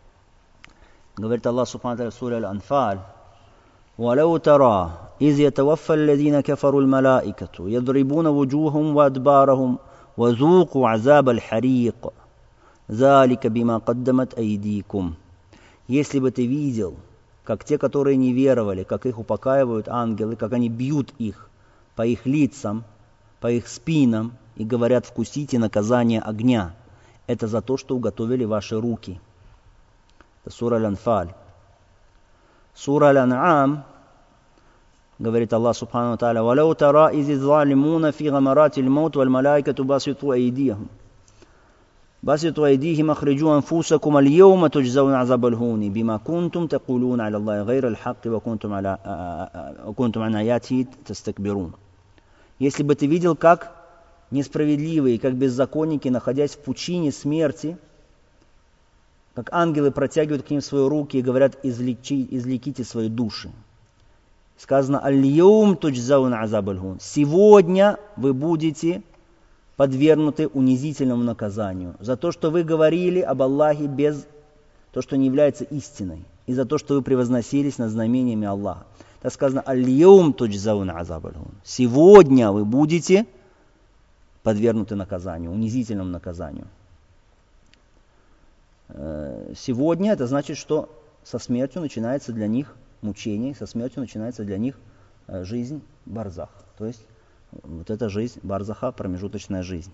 Говорит Аллах Субхану ва Тааля в суре Аль-Анфаль: «Валау тара, из ятаваффа алладина кафару аль-малаикату, ядрибуна вуджухум ва адбарахум, ва зуку азаб аль-харик, залика бима каддамат айдикум». Если бы ты видел, как те, которые не веровали, как их упокаивают ангелы, как они бьют их по их лицам, по их спинам и говорят: вкусите наказание огня. Это за то, что уготовили ваши руки. Это сура Аль-Анфаль. Сура Аль-Ан'ам, говорит Аллах Субхану ва Тааля: «Валау тара изи залимуна фи гамаратил маут валь малайкату баситу айдихим. баситу айдихим ахриджу анфусакум аль-йаума туджзауна азабаль хуни, бима кунтум такулуна аля Аллахи гайра аль-хакки ва кунтум ан аяти тастакбирун». Если бы ты видел, как несправедливые, как беззаконники, находясь в пучине смерти, как ангелы протягивают к ним свои руки и говорят: излечи, излеките свои души. Сказано: «Аль-йаум туджзауна азабаль хун». Сегодня вы будете подвергнуты унизительному наказанию за то, что вы говорили об Аллахе без то, что не является истиной, и за то, что вы превозносились над знамениями Аллаха. Так сказано: «Аль-йаум туджзауна азабаль хун». Сегодня вы будете подвергнуты наказанию, унизительному наказанию. Сегодня это значит, что со смертью начинается для них мучение, со смертью начинается для них жизнь барзах. То есть вот эта жизнь барзаха, промежуточная жизнь.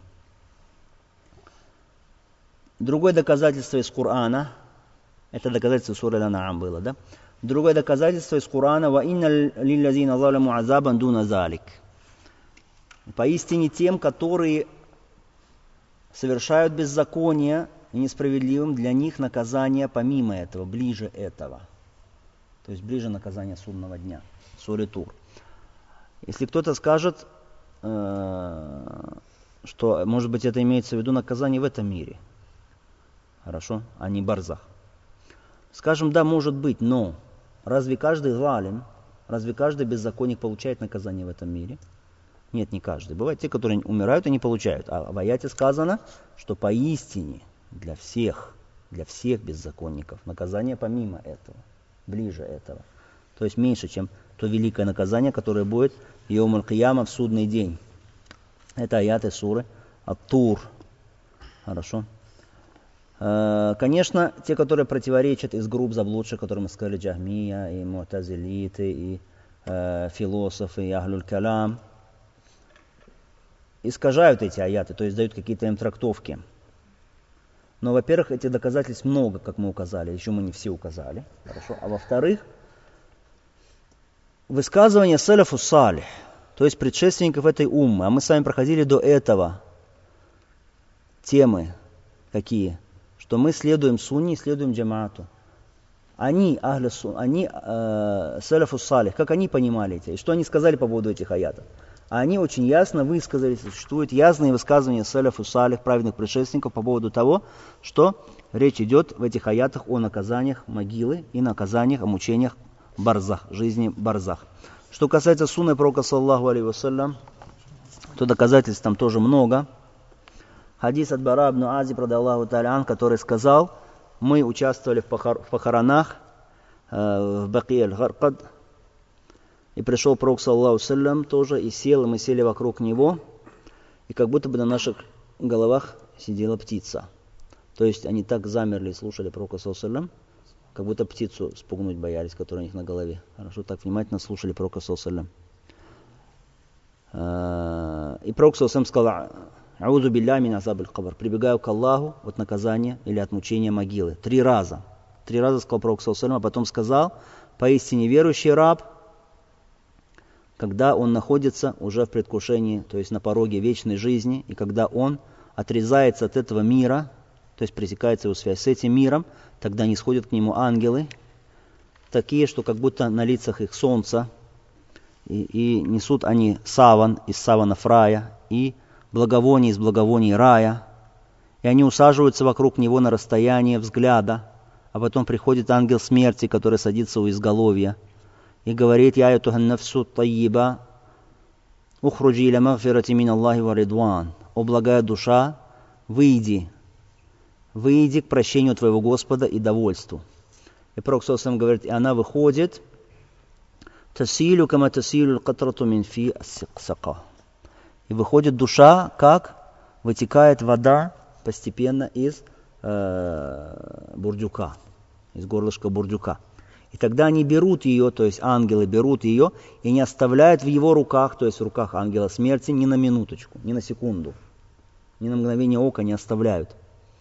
Другое доказательство из Корана, это доказательство суры Аль-Ан'ам было, да? Другое доказательство из Корана: «Ва инна лиллазина заламу азабан дуна залик». Поистине тем, которые совершают беззаконие и несправедливым, для них наказание помимо этого, ближе этого. То есть ближе наказание судного дня. Суре Тур. Если кто-то скажет, что, может быть, это имеется в виду наказание в этом мире, хорошо, а не барзах. Скажем, да, может быть, но разве каждый залим, разве каждый беззаконник получает наказание в этом мире? Нет, не каждый. Бывают те, которые умирают и не получают. А в аяте сказано, что поистине для всех, для всех беззаконников наказание помимо этого, ближе этого. То есть меньше, чем то великое наказание, которое будет йаум аль-кияма, в судный день. Это аяты суры Ат-Тур. Хорошо. Конечно, те, которые противоречат из групп заблудших, которые мы сказали, джахмия, и му'тазилиты, и э, философы, и ахлюль-калам, искажают эти аяты, то есть дают какие-то им трактовки. Но, во-первых, этих доказательств много, как мы указали, еще мы не все указали. Хорошо. А во-вторых, высказывание салафу салих, то есть предшественников этой уммы, а мы с вами проходили до этого темы какие? Что мы следуем сунне, следуем джамаату. Они, ахля сун, они э, салафу салих, как они понимали это, и что они сказали по поводу этих аятов. А они очень ясно высказались, существуют ясные высказывания салафу салих, праведных предшественников, по поводу того, что речь идет в этих аятах о наказаниях могилы и наказаниях, о мучениях барзах, жизни барзах. Что касается сунны пророка, саллаллаху алейхи вассалям, то доказательств там тоже много. Хадис от Бара ибн Азиб, радаллаху та'аля ан, который сказал: мы участвовали в, похор- в похоронах э, в Баки аль-Гаркад, и пришел пророк, саллаллаху алейхи вассалям, тоже, и сел, и мы сели вокруг него, и как будто бы на наших головах сидела птица. То есть они так замерли и слушали пророка, саллаллаху алейхи вассалям, как будто птицу спугнуть боялись, которая у них на голове. Хорошо, так внимательно слушали пророка саллаллаху алейхи. И пророк саллаллаху алейхи сказал: «Аузу билля мин азаб аль-кабр». Прибегаю к Аллаху от наказания или от мучения могилы. Три раза. Три раза сказал пророк саллаллаху алейхи, а потом сказал: поистине верующий раб, когда он находится уже в предвкушении, то есть на пороге вечной жизни, и когда он отрезается от этого мира, то есть пресекается его связь с этим миром, тогда не сходят к нему ангелы, такие, что как будто на лицах их солнце, и, и несут они саван из саванов рая, и благовоние из благовоний рая, и они усаживаются вокруг него на расстояние взгляда, а потом приходит ангел смерти, который садится у изголовья, и говорит: «Я аютухан нафсу тайиба, ухруджи иля магфирати мин Аллахи ва ридван». «О благая душа, выйди, выйди к прощению твоего Господа и довольству». И пророк саллаллаху алейхи говорит, и она выходит: «Тасилю кама тасилю аль-катрату мин фи ас-сака». И выходит душа, как вытекает вода постепенно из э, бурдюка, из горлышка бурдюка. И тогда они берут ее, то есть ангелы берут ее и не оставляют в его руках, то есть в руках ангела смерти, ни на минуточку, ни на секунду, ни на мгновение ока не оставляют.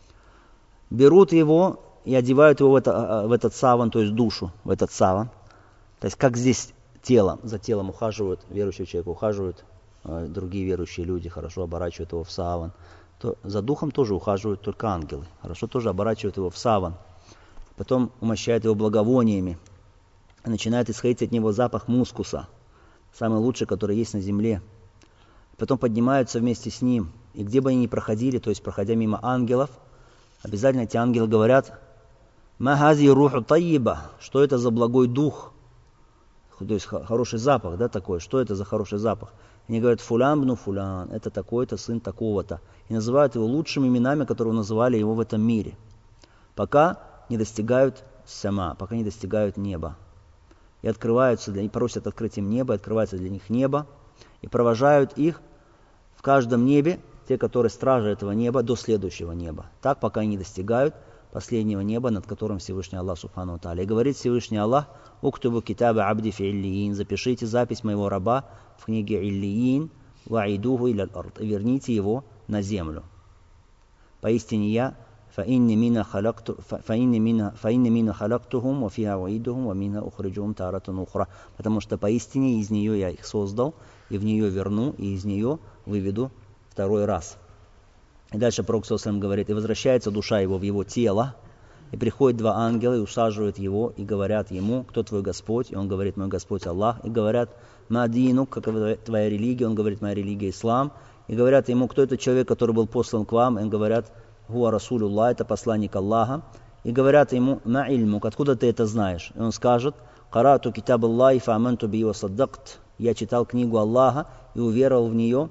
Берут его и одевают его в, это, в этот саван, то есть душу, в этот саван. То есть как здесь тело, за телом ухаживают, верующий человек ухаживают, другие верующие люди хорошо оборачивают его в саван, то за духом тоже ухаживают только ангелы, хорошо тоже оборачивают его в саван. Потом умощают его благовониями. И начинает исходить от него запах мускуса, самый лучший, который есть на земле. Потом поднимаются вместе с ним. И где бы они ни проходили, то есть проходя мимо ангелов, обязательно эти ангелы говорят: «Ма хази руху тайиба», что это за благой дух, то есть хороший запах, да, такой, что это за хороший запах. Они говорят: «Фулян бну фулян», это такой-то, сын такого-то. И называют его лучшими именами, которые называли его в этом мире. Пока не достигают сама, пока не достигают неба. И открываются для них, просят открыть им небо, открывается для них небо, и провожают их в каждом небе, те, которые стражи этого неба, до следующего неба. Так, пока они не достигают последнего неба, над которым Всевышний Аллах Субхану ва Тааля. И говорит Всевышний Аллах: «Уктубу китаба абди фи иллиин», запишите запись моего раба в книге Иллиин, ваидуху иля аль-ард, и верните его на землю. Поистине я فإن منا خلقت فإن منا فإن منا خلقتهم وفيها أعيدهم ومنها أخرجهم تارة أخرى. Потому что поистине из нее я их создал, и в нее верну, и из нее выведу второй раз. И дальше пророк саллаллаху алейхи говорит: и возвращается душа его в его тело, и приходят два ангела и усаживают его, и говорят ему: кто твой Господь? И он говорит: мой Господь Аллах. И говорят: ма динук, какова твоя религия? Он говорит: моя религия ислам. И говорят ему: кто этот человек, который был послан к вам? И он говорят: Хуа Расулюллах, это посланник Аллаха. И говорят ему: ма ильмук, откуда ты это знаешь? И он скажет: карату китаб Аллахи фа аманту би ва саддакт, я читал книгу Аллаха и уверовал в нее.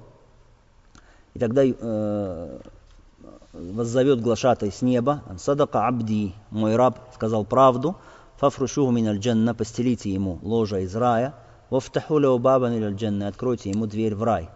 И тогда э, воззовет глашатай с неба: садака абди, мой раб сказал правду. Фафрушуху мин аль-джанна, постелите ему ложа из рая. Вафтаху лау бабан иль аль-джанна, откройте ему дверь в рай.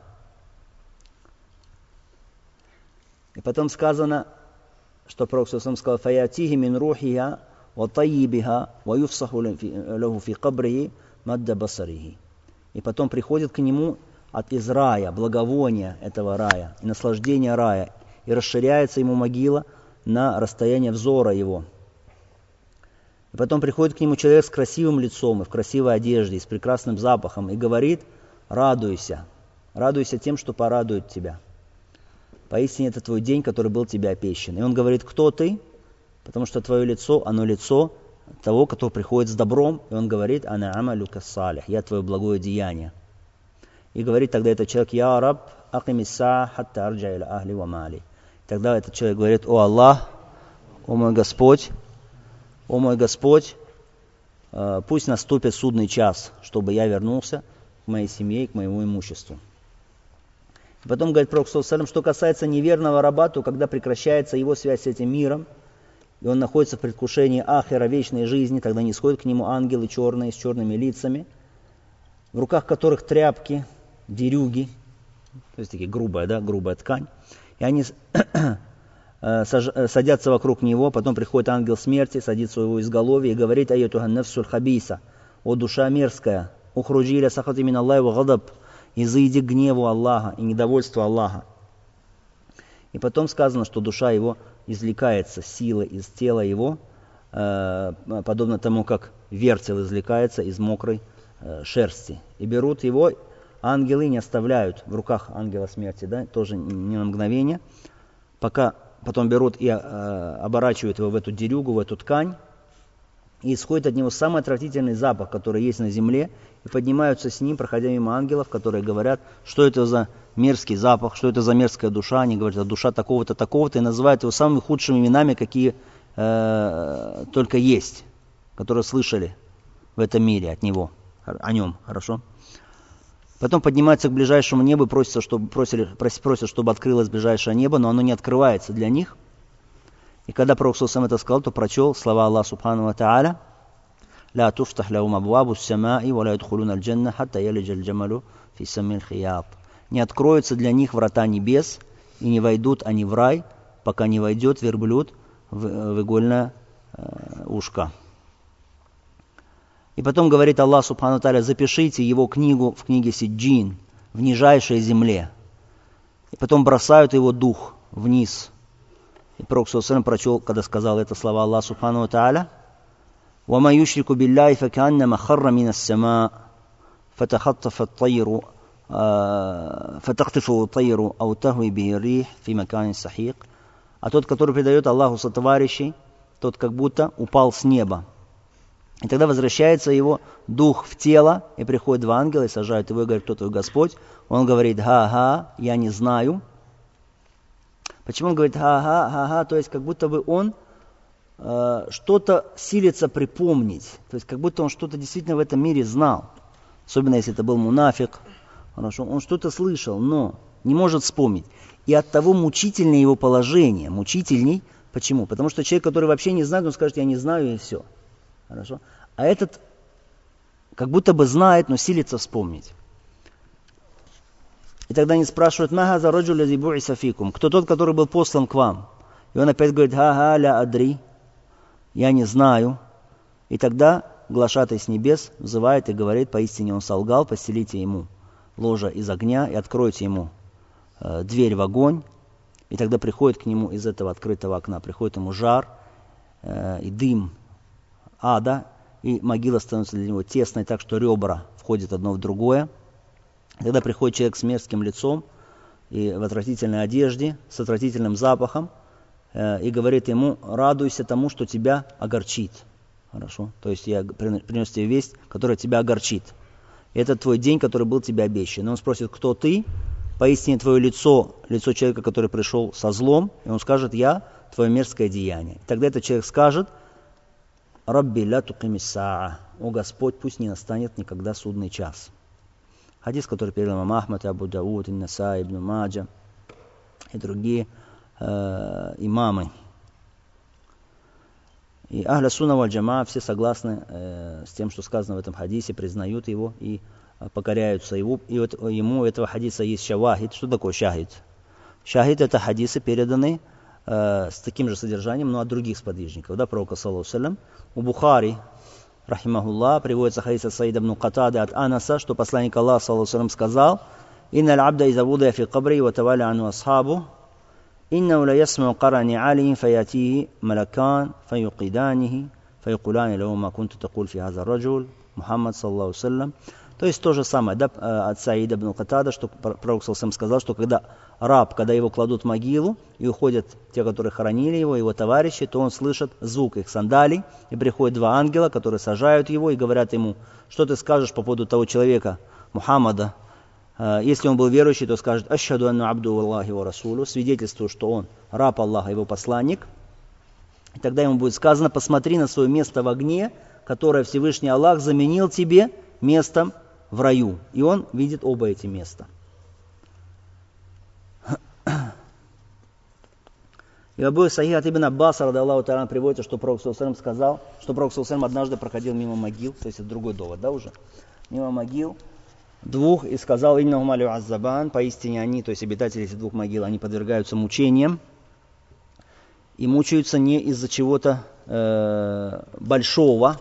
И потом сказано, что пророк саллаллаху алейхи сказал: «Фаятихи мин рухиха ва тайибиха ва юфсаху лаху фи кабрихи мадда басарихи». И потом приходит к нему от из рая, благовония этого рая, и наслаждения рая, и расширяется ему могила на расстояние взора его. И потом приходит к нему человек с красивым лицом и в красивой одежде, и с прекрасным запахом, и говорит: «Радуйся, радуйся тем, что порадует тебя. Поистине это твой день, который был тебе обещан». И он говорит: кто ты? Потому что твое лицо, оно лицо того, кто приходит с добром. И он говорит: ана амалюка салих, я твое благое деяние. И говорит тогда этот человек: я раб, акимиса хатта арджа иля ахли ва мали. Тогда этот человек говорит: о Аллах, о мой Господь, о мой Господь, пусть наступит судный час, чтобы я вернулся к моей семье и к моему имуществу. Потом говорит пророк саллаллаху алейхи, что касается неверного раба, то когда прекращается его связь с этим миром, и он находится в предвкушении ахира, вечной жизни, тогда не сходят к нему ангелы черные, с черными лицами, в руках которых тряпки, дерюги, то есть такие грубая, да, грубая ткань, и они садятся вокруг него, потом приходит ангел смерти, садится у его изголовья и говорит: «Айятухан нафсуль хабиса, о душа мерзкая, ухруджи иля сахати мин Аллахи ва гадаб, изыди к гневу Аллаха и недовольству Аллаха». И потом сказано, что душа его извлекается, сила из тела его, э, подобно тому, как вертел извлекается из мокрой э, шерсти. И берут его, ангелы не оставляют в руках ангела смерти, да, тоже не на мгновение, пока потом берут и э, оборачивают его в эту дерюгу, в эту ткань, и исходит от него самый отвратительный запах, который есть на земле, и поднимаются с ним, проходя мимо ангелов, которые говорят, что это за мерзкий запах, что это за мерзкая душа. Они говорят: это душа такого-то, такого-то, и называют его самыми худшими именами, какие э, только есть, которые слышали в этом мире от него, о нем, хорошо? Потом поднимаются к ближайшему небу и просят, чтобы, просили, просят, чтобы открылось ближайшее небо, но оно не открывается для них. И когда пророк сам это сказал, то прочел слова Аллаха субхану ва тааля: «Ла туфтах лахум абвабу ссамаи ва ла ядхулуна аль-джанна хатта ялиджа аль-джамалу фи самми аль-хият». Не откроются для них врата небес, и не войдут они в рай, пока не войдет верблюд в, в игольное э, ушко. И потом говорит Аллах субхану ва тааля: запишите его книгу в книге Сиджин, в нижайшей земле. И потом бросают его дух вниз. И пророк ﷺ прочел, когда сказал это слова Аллаха субхану ва тааля: «Вама юшрику билляхи факаннама харра минас сама, фатахаттафа ат-тайру, фатахтифу ат-тайру, ау тахви бихи рих фи маканин сахик». А тот, который предает Аллаху сотоварищей, тот как будто упал с неба. И тогда возвращается его дух в тело, и приходят два ангела и сажают его, и говорят: кто твой Господь? Он говорит: ха-ха, я не знаю. Почему он говорит ха-ха, ха-ха? То есть как будто бы он э, что-то силится припомнить. То есть как будто он что-то действительно в этом мире знал. Особенно если это был мунафик. Хорошо, он что-то слышал, но не может вспомнить. И оттого мучительнее его положение. Мучительней. Почему? Потому что человек, который вообще не знает, он скажет: я не знаю, и все. Хорошо? А этот как будто бы знает, но силится вспомнить. И тогда они спрашивают: «Ма газа раджуль лази буиса фикум?» Кто тот, который был послан к вам? И он опять говорит: «Ха-ха ля адри», я не знаю. И тогда глашатай с небес взывает и говорит: поистине он солгал, постелите ему ложа из огня и откройте ему э, дверь в огонь. И тогда приходит к нему из этого открытого окна, приходит ему жар э, и дым ада, и могила становится для него тесной, так что ребра входят одно в другое. Тогда приходит человек с мерзким лицом и в отвратительной одежде, с отвратительным запахом, э, и говорит ему: радуйся тому, что тебя огорчит. Хорошо? То есть я принес тебе весть, которая тебя огорчит. И это твой день, который был тебе обещан. И он спросит: кто ты? Поистине твое лицо, лицо человека, который пришел со злом. И он скажет: я твое мерзкое деяние. И тогда этот человек скажет: Рабби ля туқимис саа. О Господь, пусть не настанет никогда судный час. Хадис, который передал имам Ахмад, Абу Дауд, Ин-Насаи, Ибн Маджа и другие э, имамы. И Ахля Сунна валь Джамаа все согласны э, с тем, что сказано в этом хадисе, признают его и э, покоряются его. И вот ему у этого хадиса есть шавахид. Что такое шахид? Шахид — это хадисы, переданные э, с таким же содержанием, но от других сподвижников. Да, пророка саллаллаху алейхи ва саллям. У Бухари, рахимахуллах, приводится хадис от Саида ибн Катады от Анаса, что посланник Аллаха саллаллаху алейхи ва саллям сказал: «Инна аль-абда иза вудия фи кабри ва таваля ану асхабу, иннау ла ясмау кара ни'алихи фаятихи малакан фаюқиданихи фаюқулани лаху ма кунту такуль фи хаза раджуль». Мухаммад саллаллаху алейхи ва саллям. То есть то же самое, да, от Саида ибн Катада, что пророк саллаллаху алейхи ва саллям сказал, что когда раб, когда его кладут в могилу, и уходят те, которые хоронили его, его товарищи, то он слышит звук их сандалий, и приходят два ангела, которые сажают его и говорят ему: что ты скажешь по поводу того человека, Мухаммада? Если он был верующий, то скажет: «Ашхаду анну абду Аллахи ва расулу», свидетельствую, что он раб Аллаха, его посланник. И тогда ему будет сказано: посмотри на свое место в огне, которое Всевышний Аллах заменил тебе местом в раю. И он видит оба эти места. И в Абу Сахих от Ибн Аббаса, радаллаху та'аля, приводится, что пророк саллаллаху алейхи ва саллям сказал, что пророк саллаллаху алейхи ва саллям однажды проходил мимо могил, то есть это другой довод, да, уже, мимо могил двух, и сказал: «Иннахум алю аззабан», поистине они, то есть обитатели этих двух могил, они подвергаются мучениям. и мучаются не из-за чего-то э, большого.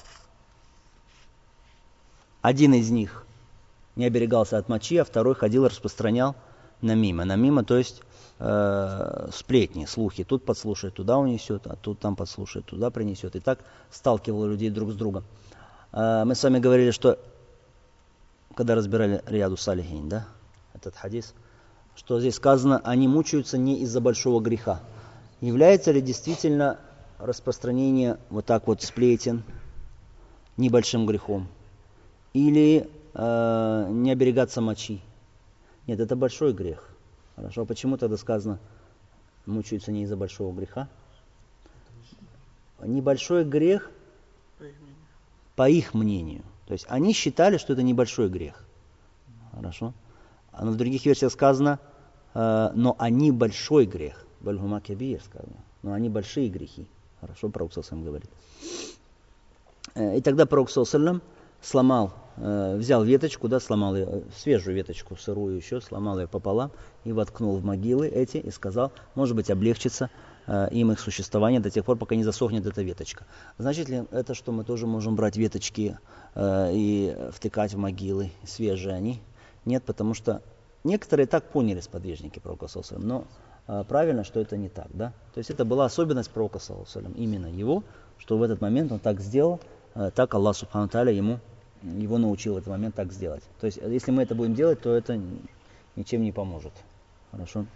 Один из них не оберегался от мочи, а второй ходил и распространял намима. Намима, то есть э, сплетни, слухи. Тут подслушает, туда унесет, а тут там подслушает, туда принесет. И так сталкивал людей друг с другом. Э, мы с вами говорили, что когда разбирали Рияду Салихин, да, этот хадис, что здесь сказано, они мучаются не из-за большого греха. Является ли действительно распространение вот так вот сплетен небольшим грехом? Или э, не оберегаться мочи? Нет, это большой грех. Хорошо, почему тогда сказано, мучаются не из-за большого греха? Небольшой грех, по их мнению. То есть они считали, что это небольшой грех. Хорошо. А в других версиях сказано, э, но они большой грех. Бальгума кабир сказано. Но они большие грехи. Хорошо, пророк саллаллаху алейхи ва саллям говорит. И тогда пророк саллаллаху алейхи ва саллям сломал, э, взял веточку, да, сломал ее, свежую веточку, сырую еще, сломал ее пополам и воткнул в могилы эти и сказал, может быть, облегчится э, им их существование до тех пор, пока не засохнет эта веточка. Значит ли это, что мы тоже можем брать веточки э, и втыкать в могилы, свежие они? Нет, потому что некоторые так поняли, сподвижники пророка саллаллаху алейхи ва саллям, но э, правильно, что это не так, да? То есть это была особенность пророка саллаллаху алейхи ва саллям, именно его, что в этот момент он так сделал, э, так Аллах субхану тааля ему его научил в этот момент так сделать. То есть, если мы это будем делать, то это ничем не поможет. Хорошо.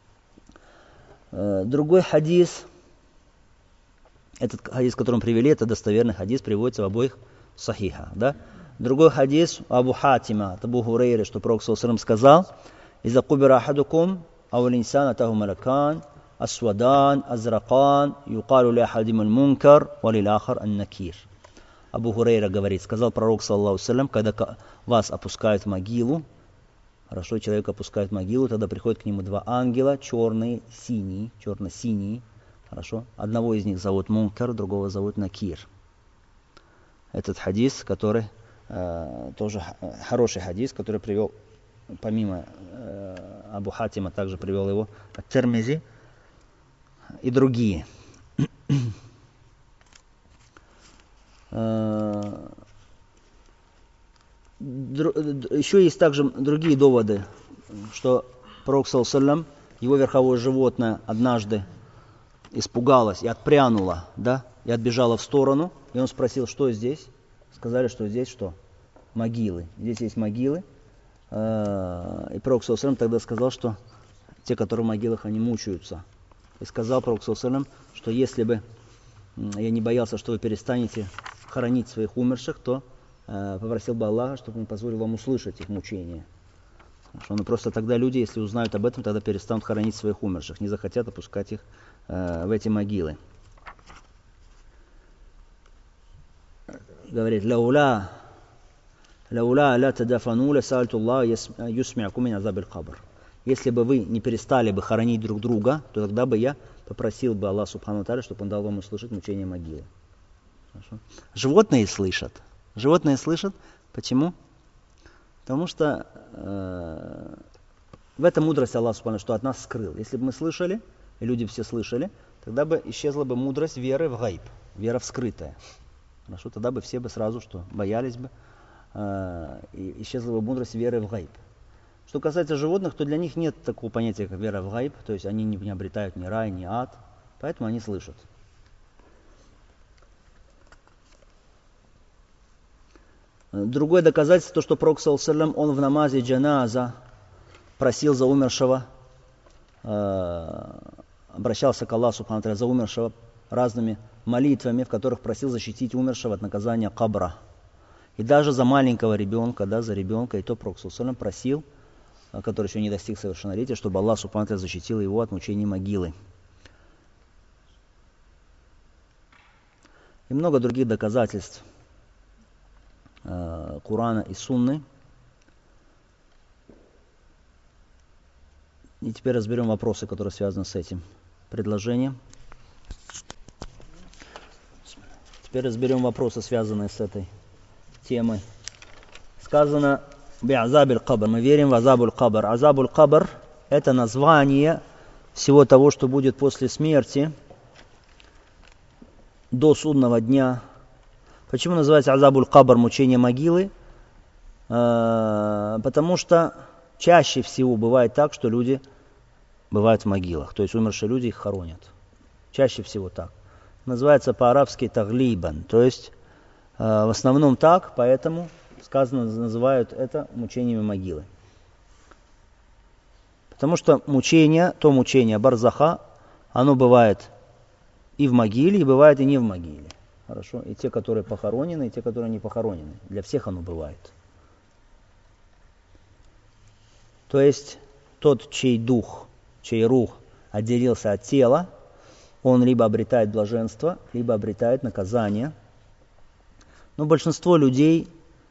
Другой хадис, этот хадис, который мы привели, это достоверный хадис, приводится в обоих сахихах. Да? Другой хадис Абу Хатима, от Абу Хурейры, что пророк саллаллаху алейхи ва саллям сказал, «Иза кубира ахадукум, ау линсан атаху малакан, асвадан, азракан, юкалу ли ахадим аль-мункар, валил ахар ан-накир». Абу Хурейра говорит, сказал пророк, саллаллаху алейхи ва саллям, когда вас опускают в могилу, хорошо, человека опускают в могилу, тогда приходят к нему два ангела, черные, синие, черно-синие, хорошо. Одного из них зовут Мункар, другого зовут Накир. Этот хадис, который э, тоже хороший хадис, который привел, помимо э, Абу Хатима, также привел его Ат-Тирмизи и другие. Еще есть также другие доводы, что пророк саллаллаху алейхи ва саллям, его верховое животное однажды испугалось и отпрянуло, да, и отбежало в сторону, и он спросил, что здесь? Сказали, что здесь что? Могилы. Здесь есть могилы. И пророк саллаллаху алейхи ва саллям тогда сказал, что те, которые в могилах, они мучаются. И сказал пророк саллаллаху алейхи ва саллям, что если бы я не боялся, что вы перестанете хоронить своих умерших, то э, попросил бы Аллаха, чтобы он позволил вам услышать их мучения. Что, ну, просто тогда люди, если узнают об этом, тогда перестанут хоронить своих умерших, не захотят опускать их э, в эти могилы. Говорит, «Лауля, лауля ля тадафану ля саальту Аллах юсмиакум мин азаб аль-кабр». Если бы вы не перестали бы хоронить друг друга, то тогда бы я попросил бы Аллах субхану тааля, чтобы он дал вам услышать мучение могилы. Хорошо. Животные слышат. Животные слышат. Почему? Потому что э, в этом мудрость Аллаха субхану, что от нас скрыл. Если бы мы слышали, и люди все слышали, тогда бы исчезла бы мудрость веры в гайб, вера в скрытое. Хорошо, тогда бы все бы сразу что боялись бы, э, и исчезла бы мудрость веры в гайб. Что касается животных, то для них нет такого понятия, как вера в гайб, то есть они не, не обретают ни рай, ни ад, поэтому они слышат. Другое доказательство, то, что пророк саллаллаху алейхи ва саллям, он в намазе джаназа просил за умершего, э, обращался к Аллаху субхану тааля за умершего разными молитвами, в которых просил защитить умершего от наказания кабра. И даже за маленького ребенка, да, за ребенка, и то пророк саллаллаху алейхи ва саллям просил, который еще не достиг совершеннолетия, чтобы Аллах субхану тааля защитил его от мучений могилы. И много других доказательств э, Корана и Сунны. И теперь разберем вопросы, которые связаны с этим предложением. Теперь разберем вопросы, связанные с этой темой. Сказано би'азабиль кабр. Мы верим в азабуль кабр. Азабуль кабр — это название всего того, что будет после смерти, до судного дня. Почему называется азабуль кабр, мучение могилы? Э, потому что чаще всего бывает так, что люди бывают в могилах. То есть умершие люди их хоронят. Чаще всего так. Называется по-арабски таглибан. То есть э, в основном так, поэтому сказано, называют это мучениями могилы. Потому что мучение, то мучение барзаха, оно бывает и в могиле, и бывает и не в могиле. Хорошо? И те, которые похоронены, и те, которые не похоронены. Для всех оно бывает. То есть тот, чей дух, чей рух отделился от тела, он либо обретает блаженство, либо обретает наказание. Но большинство людей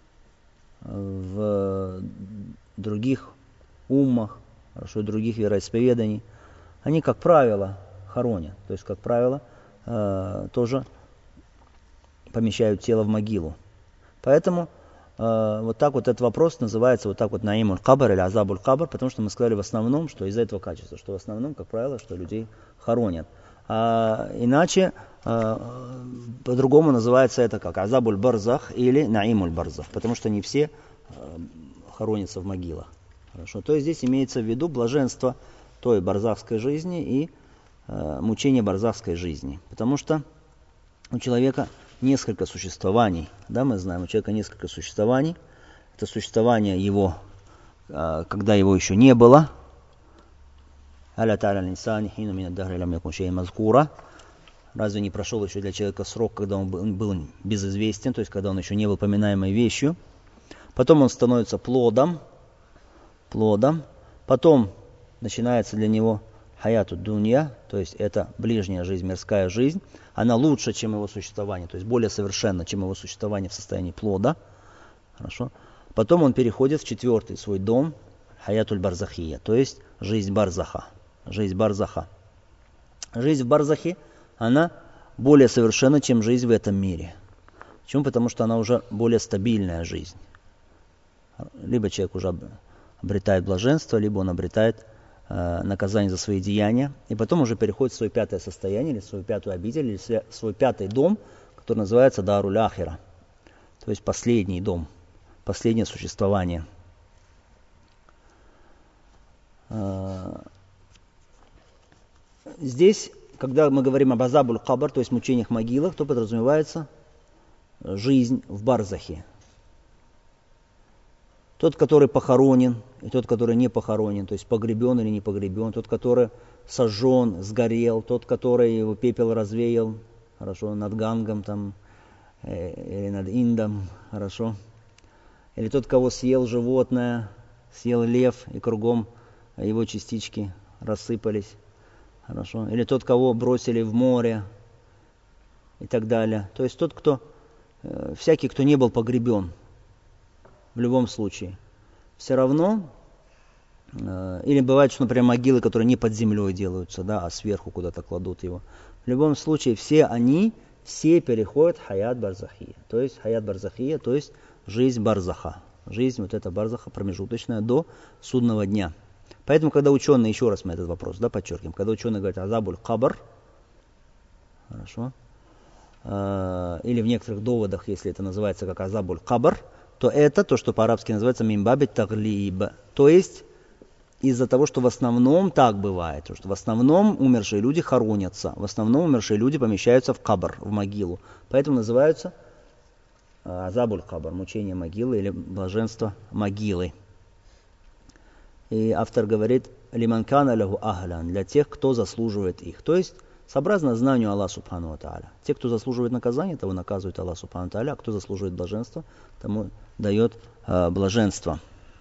в других уммах, хорошо, других вероисповеданий, они, как правило, хоронят. То есть, как правило, э, тоже помещают тело в могилу. Поэтому э, вот так вот этот вопрос называется вот так вот наимуль кабр или азабуль кабр, потому что мы сказали в основном, что из-за этого качества, что в основном, как правило, что людей хоронят. А иначе э, по-другому называется это как азабуль барзах или наимуль барзах, потому что не все э, хоронятся в могилах. Хорошо. То есть здесь имеется в виду блаженство той барзахской жизни и э, мучение барзахской жизни. Потому что у человека несколько существований. Да, мы знаем, у человека несколько существований. Это существование его, э, когда его еще не было. Разве не прошел еще для человека срок, когда он был безызвестен, то есть когда он еще не был поминаемой вещью. Потом он становится плодом, плодом. Потом начинается для него хаяту дунья, то есть это ближняя жизнь, мирская жизнь. Она лучше, чем его существование, то есть более совершенна, чем его существование в состоянии плода. Хорошо. Потом он переходит в четвертый свой дом, хаятуль барзахия, то есть жизнь барзаха. Жизнь барзаха. Жизнь в барзахе, она более совершенна, чем жизнь в этом мире. Почему? Потому что она уже более стабильная жизнь. Либо человек уже обретает блаженство, либо он обретает э, наказание за свои деяния. И потом уже переходит в свое пятое состояние, или в свою пятую обитель, или в свой пятый дом, который называется даруль ахира. То есть последний дом, последнее существование. Э, Здесь, когда мы говорим об азабуль кабр, то есть мучениях могилах, то подразумевается жизнь в барзахе. Тот, который похоронен, и тот, который не похоронен, то есть погребен или не погребен, тот, который сожжен, сгорел, тот, который его пепел развеял, хорошо, над Гангом там, э, или над Индом, хорошо, или тот, кого съел животное, съел лев, и кругом его частички рассыпались. Хорошо. Или тот, кого бросили в море и так далее. То есть тот, кто, э, всякий, кто не был погребен, в любом случае. Все равно, э, или бывает, что, например, могилы, которые не под землей делаются, да, а сверху куда-то кладут его. В любом случае, все они, все переходят в хаят барзахия. То есть хаят барзахия, то есть жизнь барзаха. Жизнь вот эта барзаха промежуточная до судного дня. Поэтому, когда ученые, еще раз мы этот вопрос, да, подчеркиваем, когда ученые говорят азабуль кабр, хорошо, э, или в некоторых доводах, если это называется как азабуль кабр, то это то, что по-арабски называется мимбаби таглиб, то есть из-за того, что в основном так бывает, потому что в основном умершие люди хоронятся, в основном умершие люди помещаются в кабр, в могилу, поэтому называются э, азабуль кабр, мучение могилы или блаженство могилы. И автор говорит, лиманкана лаху ахлян, для тех, кто заслуживает их. То есть, сообразно знанию Аллаха Субхану ва Тааля. Те, кто заслуживает наказания, того наказывает Аллах Субхану ва Тааля, а кто заслуживает блаженства, тому дает э, блаженство.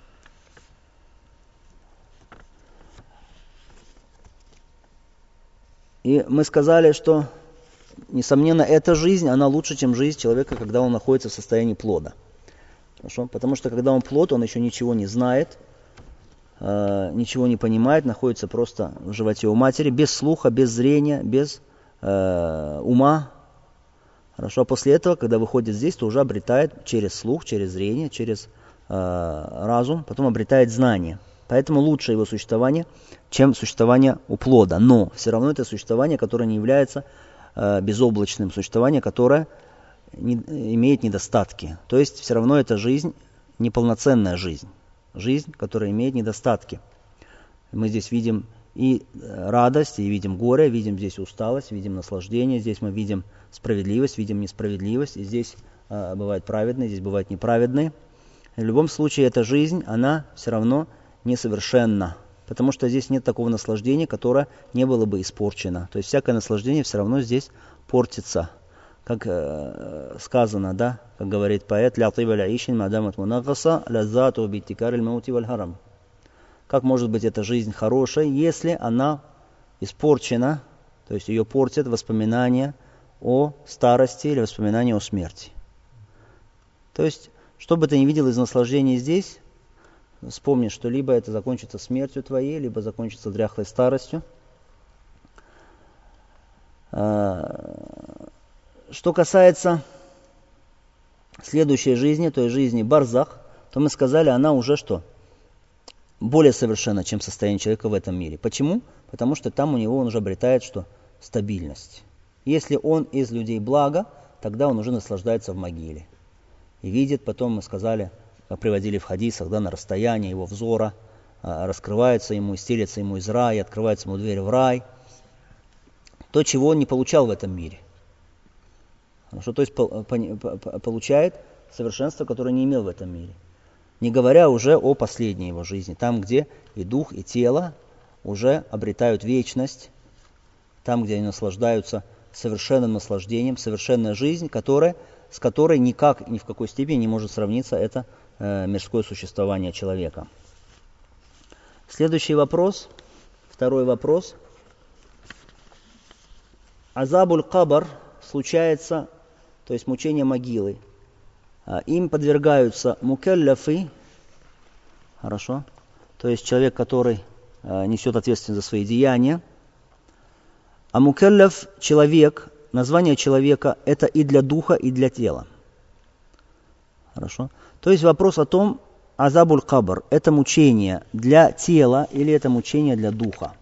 И мы сказали, что, несомненно, эта жизнь, она лучше, чем жизнь человека, когда он находится в состоянии плода. Хорошо? Потому что, когда он плод, он еще ничего не знает, ничего не понимает, находится просто в животе у матери, без слуха, без зрения, без э, ума. Хорошо, а после этого, когда выходит здесь, то уже обретает через слух, через зрение, через э, разум, потом обретает знание. Поэтому лучше его существование, чем существование у плода. Но все равно это существование, которое не является э, безоблачным, существование, которое не, имеет недостатки. То есть все равно это жизнь, неполноценная жизнь. Жизнь, которая имеет недостатки. Мы здесь видим и радость, и видим горе, видим здесь усталость, видим наслаждение, здесь мы видим справедливость, видим несправедливость, и здесь э, бывает праведные, здесь бывает неправедные. В любом случае эта жизнь, она все равно несовершенна, потому что здесь нет такого наслаждения, которое не было бы испорчено. То есть всякое наслаждение все равно здесь портится. Как э, сказано, да, как говорит поэт, «Ля тиба ля ишин мадамат мунагаса, ля зату биттикар аль-маути валь-харам». Как может быть эта жизнь хорошей, если она испорчена, то есть ее портят воспоминания о старости или воспоминания о смерти. То есть, что бы ты ни видел из наслаждения здесь, вспомни, что либо это закончится смертью твоей, либо закончится дряхлой старостью. Что касается следующей жизни, то есть жизни барзах, то мы сказали, она уже что? Более совершенна, чем состояние человека в этом мире. Почему? Потому что там у него он уже обретает что? Стабильность. Если он из людей блага, тогда он уже наслаждается в могиле. И видит, потом мы сказали, как приводили в хадисах, да, на расстоянии его взора, а, раскрывается ему, стелется ему из рая, открывается ему дверь в рай. То, чего он не получал в этом мире. Хорошо, то есть по, по, по, получает совершенство, которое не имел в этом мире. Не говоря уже о последней его жизни, там, где и дух, и тело уже обретают вечность, там, где они наслаждаются совершенным наслаждением, совершенная жизнь, которая, с которой никак, ни в какой степени не может сравниться это э, мирское существование человека. Следующий вопрос, второй вопрос. Азабуль кабр случается, то есть мучение могилы. Им подвергаются мукалляфы, хорошо, то есть человек, который э, несет ответственность за свои деяния. А мукалляф, человек, название человека, это и для духа, и для тела. Хорошо. То есть вопрос о том, азабуль кабр, это мучение для тела или это мучение для духа.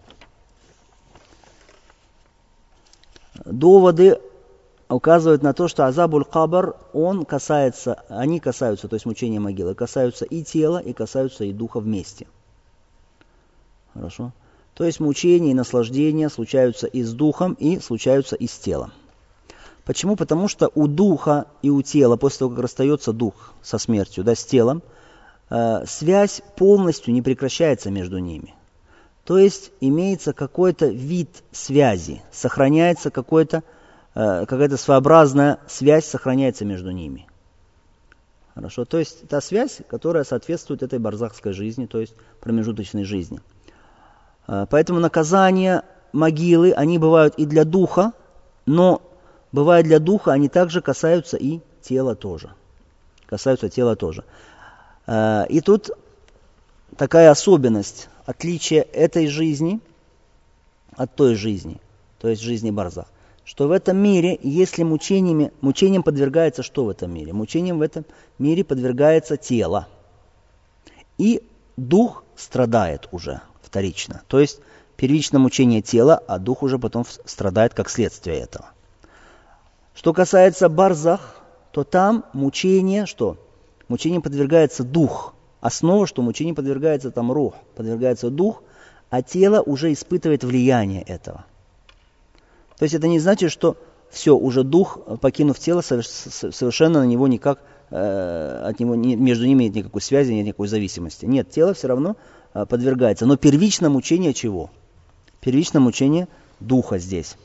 Доводы указывают на то, что азабуль кабр, он касается, они касаются, то есть мучения могилы, касаются и тела, и касаются и духа вместе. Хорошо? То есть мучения и наслаждения случаются и с духом, и случаются и с телом. Почему? Потому что у духа и у тела, после того, как расстается дух со смертью, да, с телом, э, связь полностью не прекращается между ними. То есть имеется какой-то вид связи, сохраняется какой-то какая-то своеобразная связь сохраняется между ними. Хорошо? То есть та связь, которая соответствует этой барзахской жизни, то есть промежуточной жизни. Поэтому наказания могилы, они бывают и для духа, но бывают для духа, они также касаются и тела тоже. Касаются тела тоже. И тут такая особенность, отличие этой жизни от той жизни, то есть жизни барзах. Что в этом мире, если мучениями, мучением подвергается что в этом мире? Мучением в этом мире подвергается тело. И дух страдает уже вторично. То есть первично мучение тела, а дух уже потом страдает как следствие этого. Что касается барзах, то там мучение, что? Мучением подвергается дух. Основа, что мучением подвергается там рух, подвергается дух, а тело уже испытывает влияние этого. То есть это не значит, что все, уже дух, покинув тело, совершенно на него никак, э, от него, не, между ними нет никакой связи, нет никакой зависимости. Нет, тело все равно э, подвергается. Но первично мучение чего? Первично мучение духа здесь.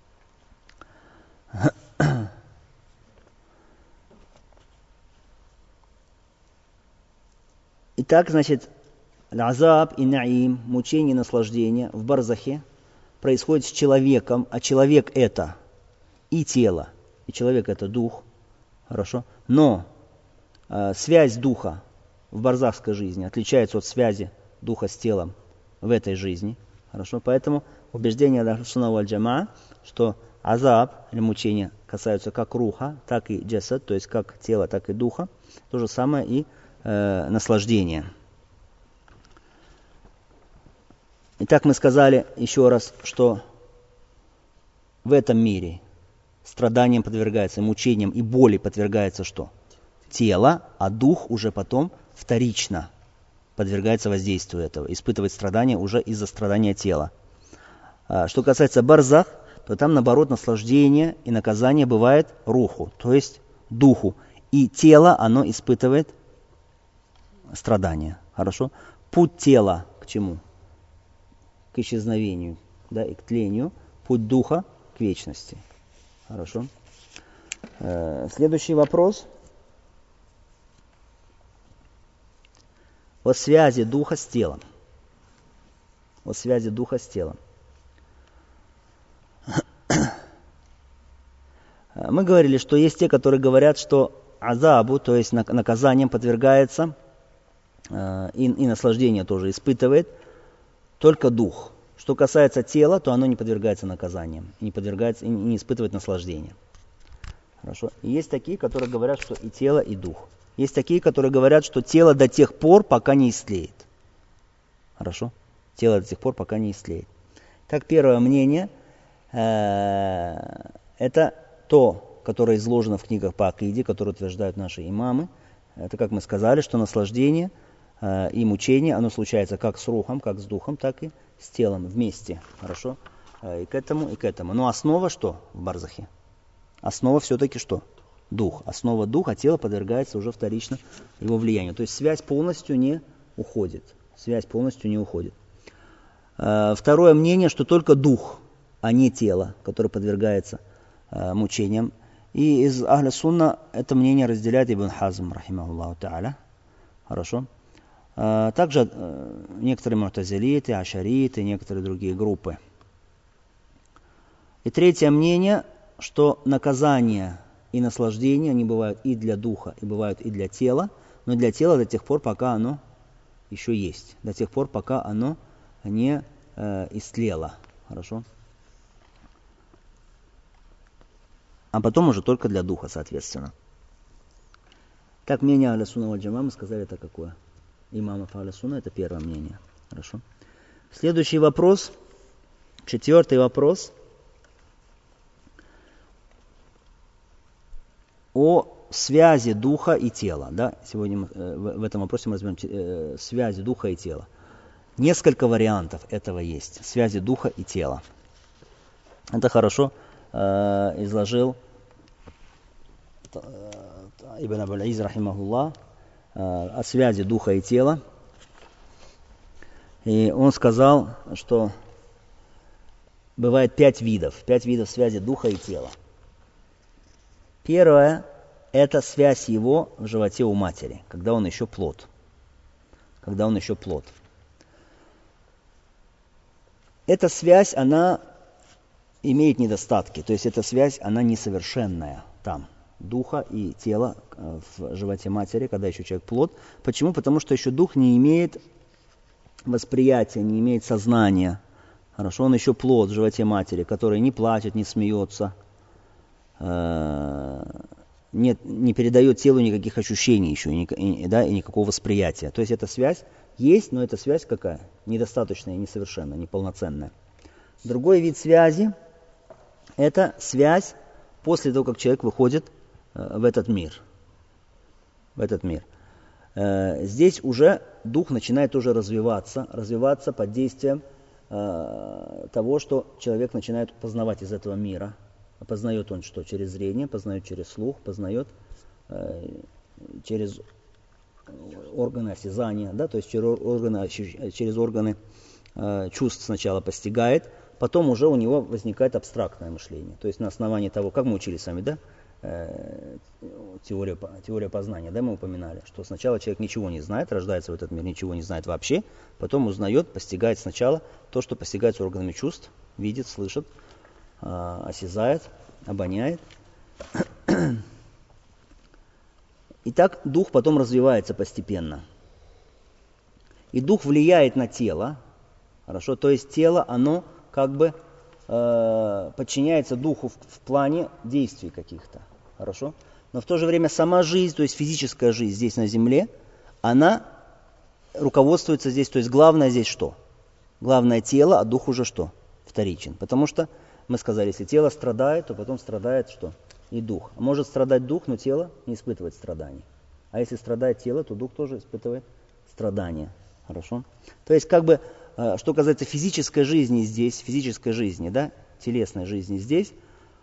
Итак, значит, азаб и наим, мучение и наслаждение в барзахе происходит с человеком, а человек это и тело, и человек это дух, хорошо? Но э, связь духа в барзахской жизни отличается от связи духа с телом в этой жизни, хорошо? Поэтому убеждение Ахлю сунна валь джамаа, что азаб или мучения касаются как руха, так и джасад, то есть как тела, так и духа, то же самое и э, наслаждение. Итак, мы сказали еще раз, что в этом мире страданиям подвергается, мучениям и боли подвергается что? Тело, а дух уже потом вторично подвергается воздействию этого, испытывает страдания уже из-за страдания тела. Что касается барзах, то там наоборот наслаждение и наказание бывает руху, то есть духу. И тело, оно испытывает страдания. Хорошо? Путь тела к чему? К исчезновению, да, и к тлению. Путь духа к вечности. Хорошо? Следующий вопрос. О связи духа с телом. О связи духа с телом. Мы говорили, что есть те, которые говорят, что азабу, то есть наказанием подвергается, и, и наслаждение тоже испытывает только дух. Что касается тела, то оно не подвергается наказаниям, не подвергается и не испытывает наслаждения. Хорошо. И есть такие, которые говорят, что и тело, и дух. Есть такие, которые говорят, что тело до тех пор, пока не истлеет. Хорошо? Тело до тех пор, пока не истлеет. Так, первое мнение, э, это то, которое изложено в книгах по акиде, которые утверждают наши имамы. Это, как мы сказали, что наслаждение э, и мучение, оно случается как с рухом, как с духом, так и с телом вместе. Хорошо? Э, и к этому, и к этому. Но основа что в барзахе? Основа все-таки что? Дух. Основа духа, тело подвергается уже вторично его влиянию. То есть связь полностью не уходит. Связь полностью не уходит. Э, второе мнение, что только дух, а не тело, которое подвергается э, мучениям. И из Ахля Сунна это мнение разделяет Ибн Хазм, рахимахуллаху та'аля. Хорошо. Э, также э, некоторые му'тазилиты, ашариты, некоторые другие группы. И третье мнение, что наказание и наслаждение, они бывают и для духа, и бывают и для тела, но для тела до тех пор, пока оно еще есть, до тех пор, пока оно не э, истлело. Хорошо? А потом уже только для духа, соответственно. Так, мнение Ахля Сунна валь Джамаа, мы сказали, это какое? Имамов Ахля Сунна, это первое мнение. Хорошо? Следующий вопрос, четвертый вопрос. О связи духа и тела. Да? Сегодня мы, э, в, в этом вопросе мы разберем э, связи духа и тела. Несколько вариантов этого есть. Связи духа и тела. Это хорошо э, изложил э, Ибн Абуль-Из, рахимахуллах, э, о связи духа и тела. И он сказал, что бывает пять видов. Пять видов связи духа и тела. Первое – это связь его в животе у матери, когда он еще плод. Когда он еще плод. Эта связь, она имеет недостатки. То есть эта связь, она несовершенная там. Духа и тела в животе матери, когда еще человек плод. Почему? Потому что еще дух не имеет восприятия, не имеет сознания. Хорошо, он еще плод в животе матери, который не плачет, не смеется. Нет, не передает телу никаких ощущений еще, и, да, и никакого восприятия. То есть эта связь есть, но эта связь какая? Недостаточная, несовершенная, неполноценная. Другой вид связи – это связь после того, как человек выходит э, в этот мир. В этот мир. Э, здесь уже дух начинает уже развиваться, развиваться под действием э, того, что человек начинает познавать из этого мира. Познает он что? Через зрение, познает через слух, познает э, через органы осязания, да, то есть через органы, через органы э, чувств сначала постигает, потом уже у него возникает абстрактное мышление. То есть на основании того, как мы учили с вами, да, э, теория, теория познания, да, мы упоминали, что сначала человек ничего не знает, рождается в этот мир, ничего не знает вообще, потом узнает, постигает сначала то, что постигается органами чувств, видит, слышит, осязает, обоняет. И так дух потом развивается постепенно. И дух влияет на тело. Хорошо, то есть тело, оно как бы э, подчиняется духу в, в плане действий каких-то. Хорошо? Но в то же время сама жизнь, то есть физическая жизнь здесь на земле, она руководствуется здесь, то есть главное здесь что? Главное тело, а дух уже что? Вторичен. Потому что мы сказали, если тело страдает, то потом страдает что? И дух. Может страдать дух, но тело не испытывает страданий. А если страдает тело, то дух тоже испытывает страдания. Хорошо? То есть, как бы, что касается физической жизни здесь, физической жизни, да, телесной жизни здесь,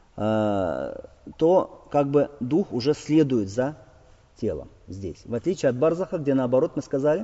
то как бы дух уже следует за телом здесь. В отличие от барзаха, где наоборот мы сказали,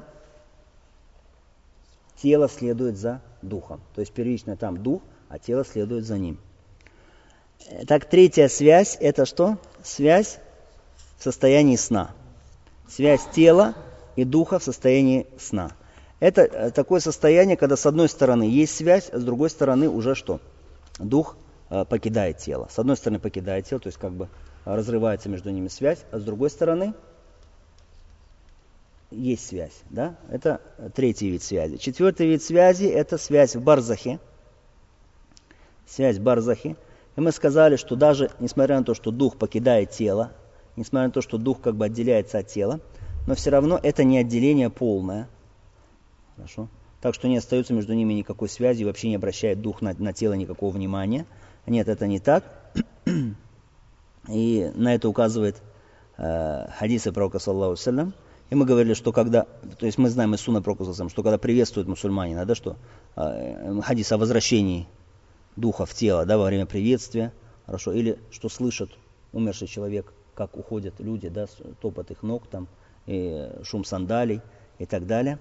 тело следует за духом. То есть первично там дух, а тело следует за ним. Так, третья связь, это что? Связь в состоянии сна. Связь тела и духа в состоянии сна. Это такое состояние, когда с одной стороны есть связь, а с другой стороны уже что? Дух э, покидает тело. С одной стороны покидает тело, то есть как бы разрывается между ними связь, а с другой стороны есть связь. Да? Это третий вид связи. Четвертый вид связи это связь в барзахе. Связь в барзахе. И мы сказали, что даже несмотря на то, что дух покидает тело, несмотря на то, что дух как бы отделяется от тела, но все равно это не отделение полное. Хорошо? Так что не остается между ними никакой связи, вообще не обращает дух на, на тело никакого внимания. Нет, это не так. И на это указывает э, хадисы пророка, саллаллаху алейхи ва саллям. И мы говорили, что когда, то есть мы знаем из сунны пророка, саллаллаху алейхи ва саллям, что когда приветствуют мусульманина, да, что э, хадис о возвращении духа в тело, да, во время приветствия, хорошо, или что слышит умерший человек, как уходят люди, да, топот их ног, там, и шум сандалий и так далее.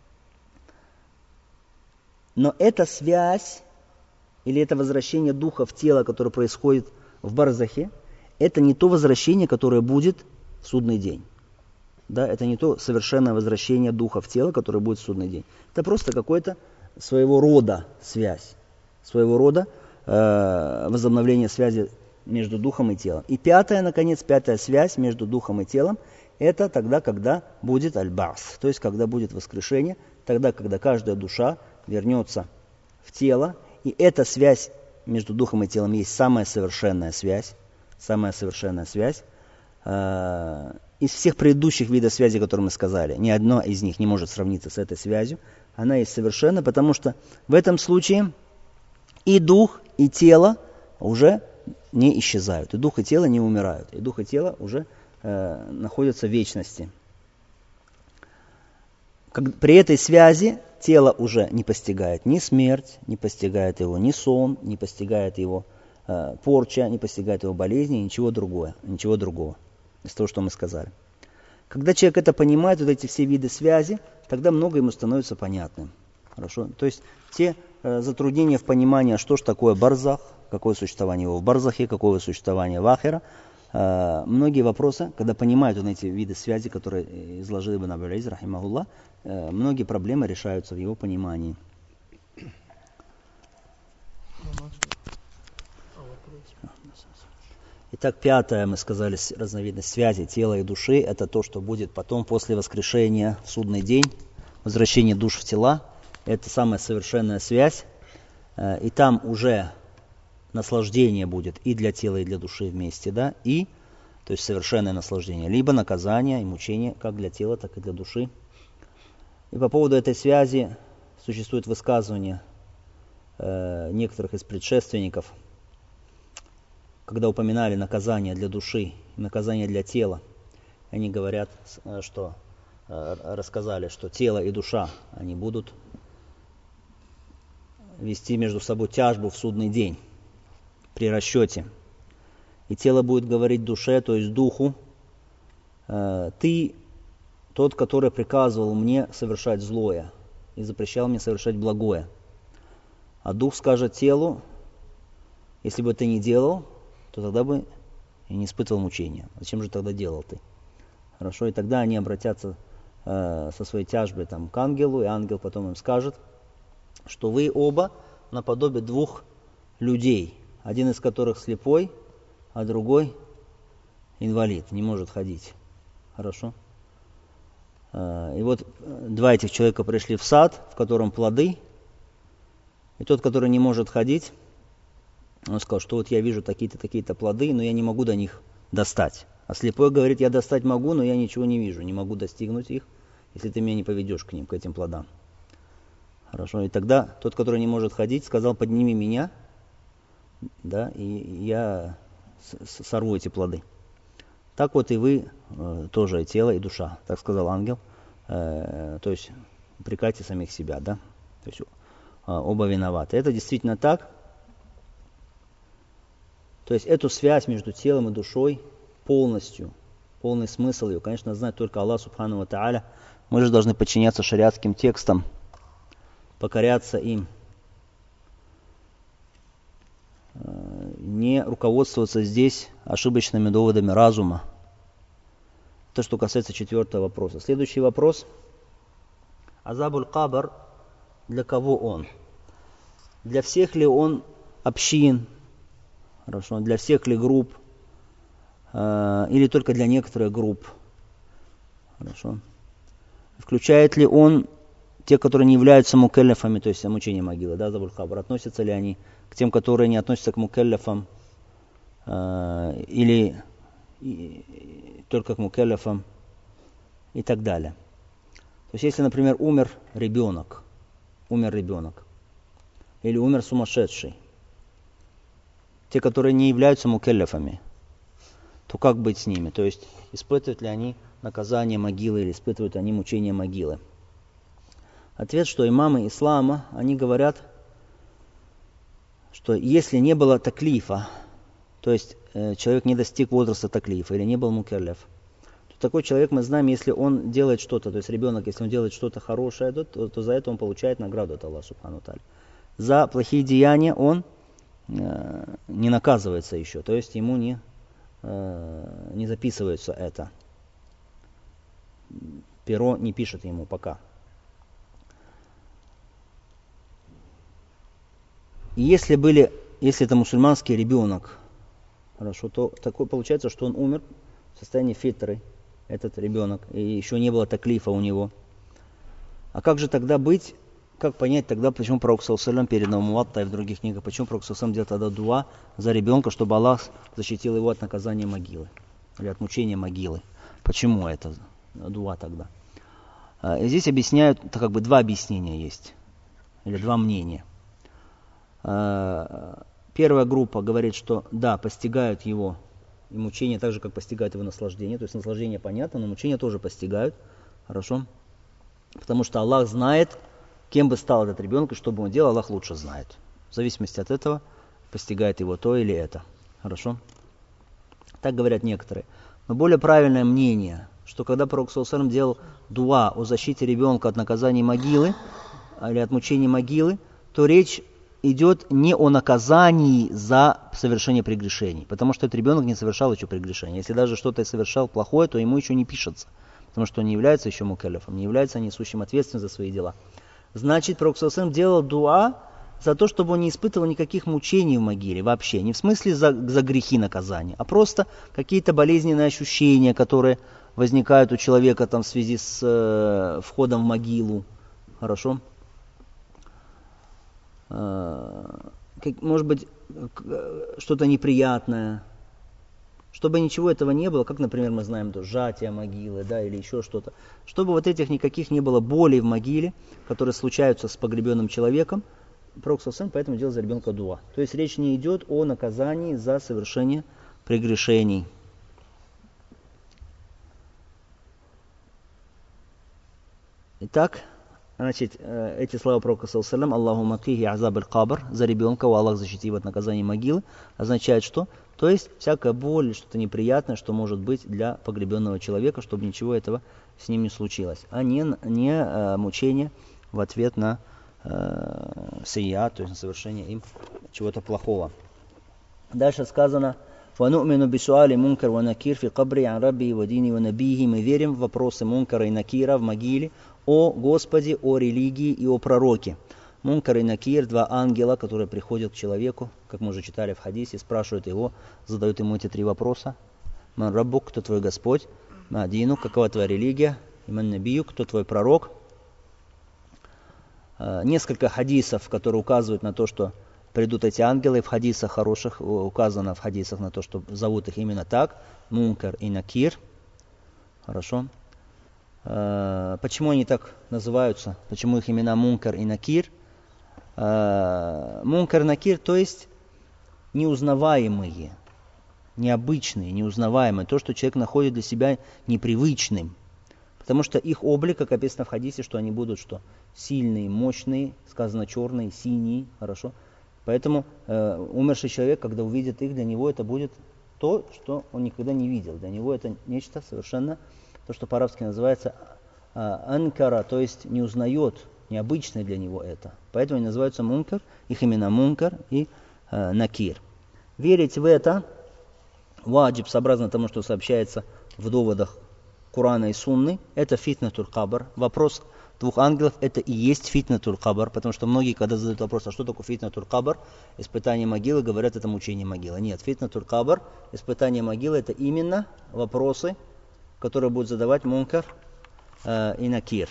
Но эта связь, или это возвращение духа в тело, которое происходит в барзахе, это не то возвращение, которое будет в судный день. Да, это не то совершенное возвращение духа в тело, которое будет в судный день. Это просто какой-то своего рода связь, своего рода э, возобновление связи между духом и телом. И пятая, наконец, пятая связь между духом и телом, это тогда, когда будет аль-ба'с, то есть когда будет воскрешение, тогда, когда каждая душа вернется в тело, и эта связь между духом и телом есть самая совершенная связь, самая совершенная связь. Э, из всех предыдущих видов связи, которые мы сказали, ни одно из них не может сравниться с этой связью. Она есть совершенна, потому что в этом случае и дух, и тело уже не исчезают, и дух и тело не умирают, и дух и тело уже э, находятся в вечности. Как, при этой связи тело уже не постигает ни смерть, не постигает его ни сон, не постигает его э, порча, не постигает его болезни, ничего другого, ничего другого из того, что мы сказали. Когда человек это понимает, вот эти все виды связи, тогда многое ему становится понятным. Хорошо? То есть те э, затруднения в понимании, что же такое барзах, какое существование его в барзахе, какое существование в ахира, э, многие вопросы, когда понимают вот эти виды связи, которые изложил Ибн Абдул Азиз, рахимахуллах, э, многие проблемы решаются в его понимании. Итак, пятое, мы сказали, разновидность связи тела и души, это то, что будет потом после воскрешения в судный день, возвращение душ в тела. Это самая совершенная связь, и там уже наслаждение будет и для тела, и для души вместе, да, и, то есть совершенное наслаждение, либо наказание и мучение как для тела, так и для души. И по поводу этой связи существует высказывание э, некоторых из предшественников, когда упоминали наказание для души и наказание для тела, они говорят, что рассказали, что тело и душа, они будут вести между собой тяжбу в судный день при расчете. И тело будет говорить душе, то есть духу, ты тот, который приказывал мне совершать злое и запрещал мне совершать благое. А дух скажет телу, если бы ты не делал, то тогда бы и не испытывал мучения. Зачем же тогда делал ты? Хорошо, и тогда они обратятся э, со своей тяжбой там, к ангелу, и ангел потом им скажет, что вы оба наподобие двух людей, один из которых слепой, а другой инвалид, не может ходить. Хорошо? Э, и вот два этих человека пришли в сад, в котором плоды, и тот, который не может ходить, он сказал, что вот я вижу такие-то, такие-то плоды, но я не могу до них достать. А слепой говорит, я достать могу, но я ничего не вижу, не могу достигнуть их, если ты меня не поведешь к ним, к этим плодам. Хорошо, и тогда тот, который не может ходить, сказал, подними меня, да, и я сорву эти плоды. Так вот и вы э, тоже тело и душа, так сказал ангел. Э, то есть упрекайте самих себя, да. То есть э, оба виноваты. Это действительно так. То есть эту связь между телом и душой полностью, полный смысл ее, конечно, знает только Аллах Субхану ва Тааля. Мы же должны подчиняться шариатским текстам, покоряться им, не руководствоваться здесь ошибочными доводами разума. Это что касается четвертого вопроса. Следующий вопрос. Азабуль Кабр, для кого он? Для всех ли он общин? Хорошо. Для всех ли групп? Э, или только для некоторых групп? Хорошо. Включает ли он те, которые не являются мукеллефами, то есть мучение могилы, да, Азабуль Кабр? Относятся ли они к тем, которые не относятся к мукеллефам? Э, или и, только к мукеллефам? И так далее. То есть, если, например, умер ребенок, умер ребенок, или умер сумасшедший, те, которые не являются мукеллефами, то как быть с ними? То есть, испытывают ли они наказание могилы или испытывают они мучение могилы? Ответ, что имамы ислама, они говорят, что если не было таклифа, то есть э, человек не достиг возраста таклифа или не был мукеллеф, то такой человек, мы знаем, если он делает что-то, то есть ребенок, если он делает что-то хорошее, то, то, то за это он получает награду от Аллаха Субхану ва Тааля. За плохие деяния он э, не наказывается еще, то есть ему не, э, не записывается это. Перо не пишет ему пока. И если были, если это мусульманский ребенок, хорошо, то такое получается, что он умер в состоянии фитры, этот ребенок, и еще не было таклифа у него. А как же тогда быть, как понять тогда, почему Пророк саллаллаху алейхи ва саллям перед Муатта и в других книгах, почему Пророк саллаллаху алейхи ва саллям делает тогда дуа за ребенка, чтобы Аллах защитил его от наказания могилы, или от мучения могилы? Почему это дуа тогда? И здесь объясняют, это как бы два объяснения есть, или два мнения. Первая группа говорит, что да, постигают его и мучения так же, как постигают его наслаждение. То есть наслаждение понятно, но мучения тоже постигают. Хорошо? Потому что Аллах знает, кем бы стал этот ребенок и что бы он делал, Аллах лучше знает. В зависимости от этого постигает его то или это. Хорошо? Так говорят некоторые. Но более правильное мнение, что когда Пророк саллаллаху алейхи ва саллям делал дуа о защите ребенка от наказания могилы или от мучения могилы, то речь идет не о наказании за совершение прегрешений, потому что этот ребенок не совершал еще прегрешения. Если даже что-то совершал плохое, то ему еще не пишется, потому что он не является еще мукеллефом, не является несущим ответственность за свои дела. Значит, Пророк саллаллаху алейхи ва саллям делал дуа за то, чтобы он не испытывал никаких мучений в могиле вообще, не в смысле за, за грехи наказания, а просто какие-то болезненные ощущения, которые возникают у человека там, в связи с э, входом в могилу. Хорошо? Может быть, что-то неприятное, чтобы ничего этого не было, как, например, мы знаем, то, сжатие могилы, да, или еще что-то, чтобы вот этих никаких не было болей в могиле, которые случаются с погребенным человеком, Пророк саллаллаху алейхи ва саллям поэтому делал за ребенка дуа. То есть речь не идет о наказании за совершение прегрешений. Итак, значит, эти слова Пророка саллаллаху алейхи ва саллям, Аллаху макихи азаб аль-кабр, за ребенка, у Аллах защити его от наказания могилы, означает что? То есть всякая боль, что-то неприятное, что может быть для погребенного человека, чтобы ничего этого с ним не случилось, а не, не э, мучение в ответ на э, сия, то есть на совершение им чего-то плохого. Дальше сказано: «Вану'мину бисуали мункар ва накир фи кабри ан рабби ва дини ва набихи». Мы верим в вопросы мункара и накира в могиле о Господе, о религии и о пророке. Мункар и накир, два ангела, которые приходят к человеку, как мы уже читали в хадисе, спрашивают его, задают ему эти три вопроса. Ман раббук, кто твой Господь? Ма дину, какова твоя религия? И ман набию, кто твой пророк? Несколько хадисов, которые указывают на то, что придут эти ангелы. В хадисах хороших указано в хадисах на то, что зовут их именно так. Мункар и накир. Хорошо. Почему они так называются? Почему их имена Мункар и Накир? Мункар и Накир, то есть, неузнаваемые, необычные, неузнаваемые, то, что человек находит для себя непривычным. Потому что их облик, как описано в хадисе, что они будут что? Сильные, мощные, сказано черные, синие, хорошо. Поэтому э, умерший человек, когда увидит их, для него это будет то, что он никогда не видел. Для него это нечто совершенно, то, что по-арабски называется э, анкара, то есть не узнает, необычное для него это. Поэтому они называются мункар, их имена мункар и э, накир. Верить в это ваджиб, сообразно тому, что сообщается в доводах Корана и Сунны, это фитнатуль кабр. Вопрос двух ангелов, это и есть фитнатуль кабр, потому что многие, когда задают вопрос, а что такое фитнатуль кабр, испытание могилы, говорят, это мучение могилы. Нет, фитнатуль кабр, испытание могилы, это именно вопросы, которые будут задавать мункар э, и накир.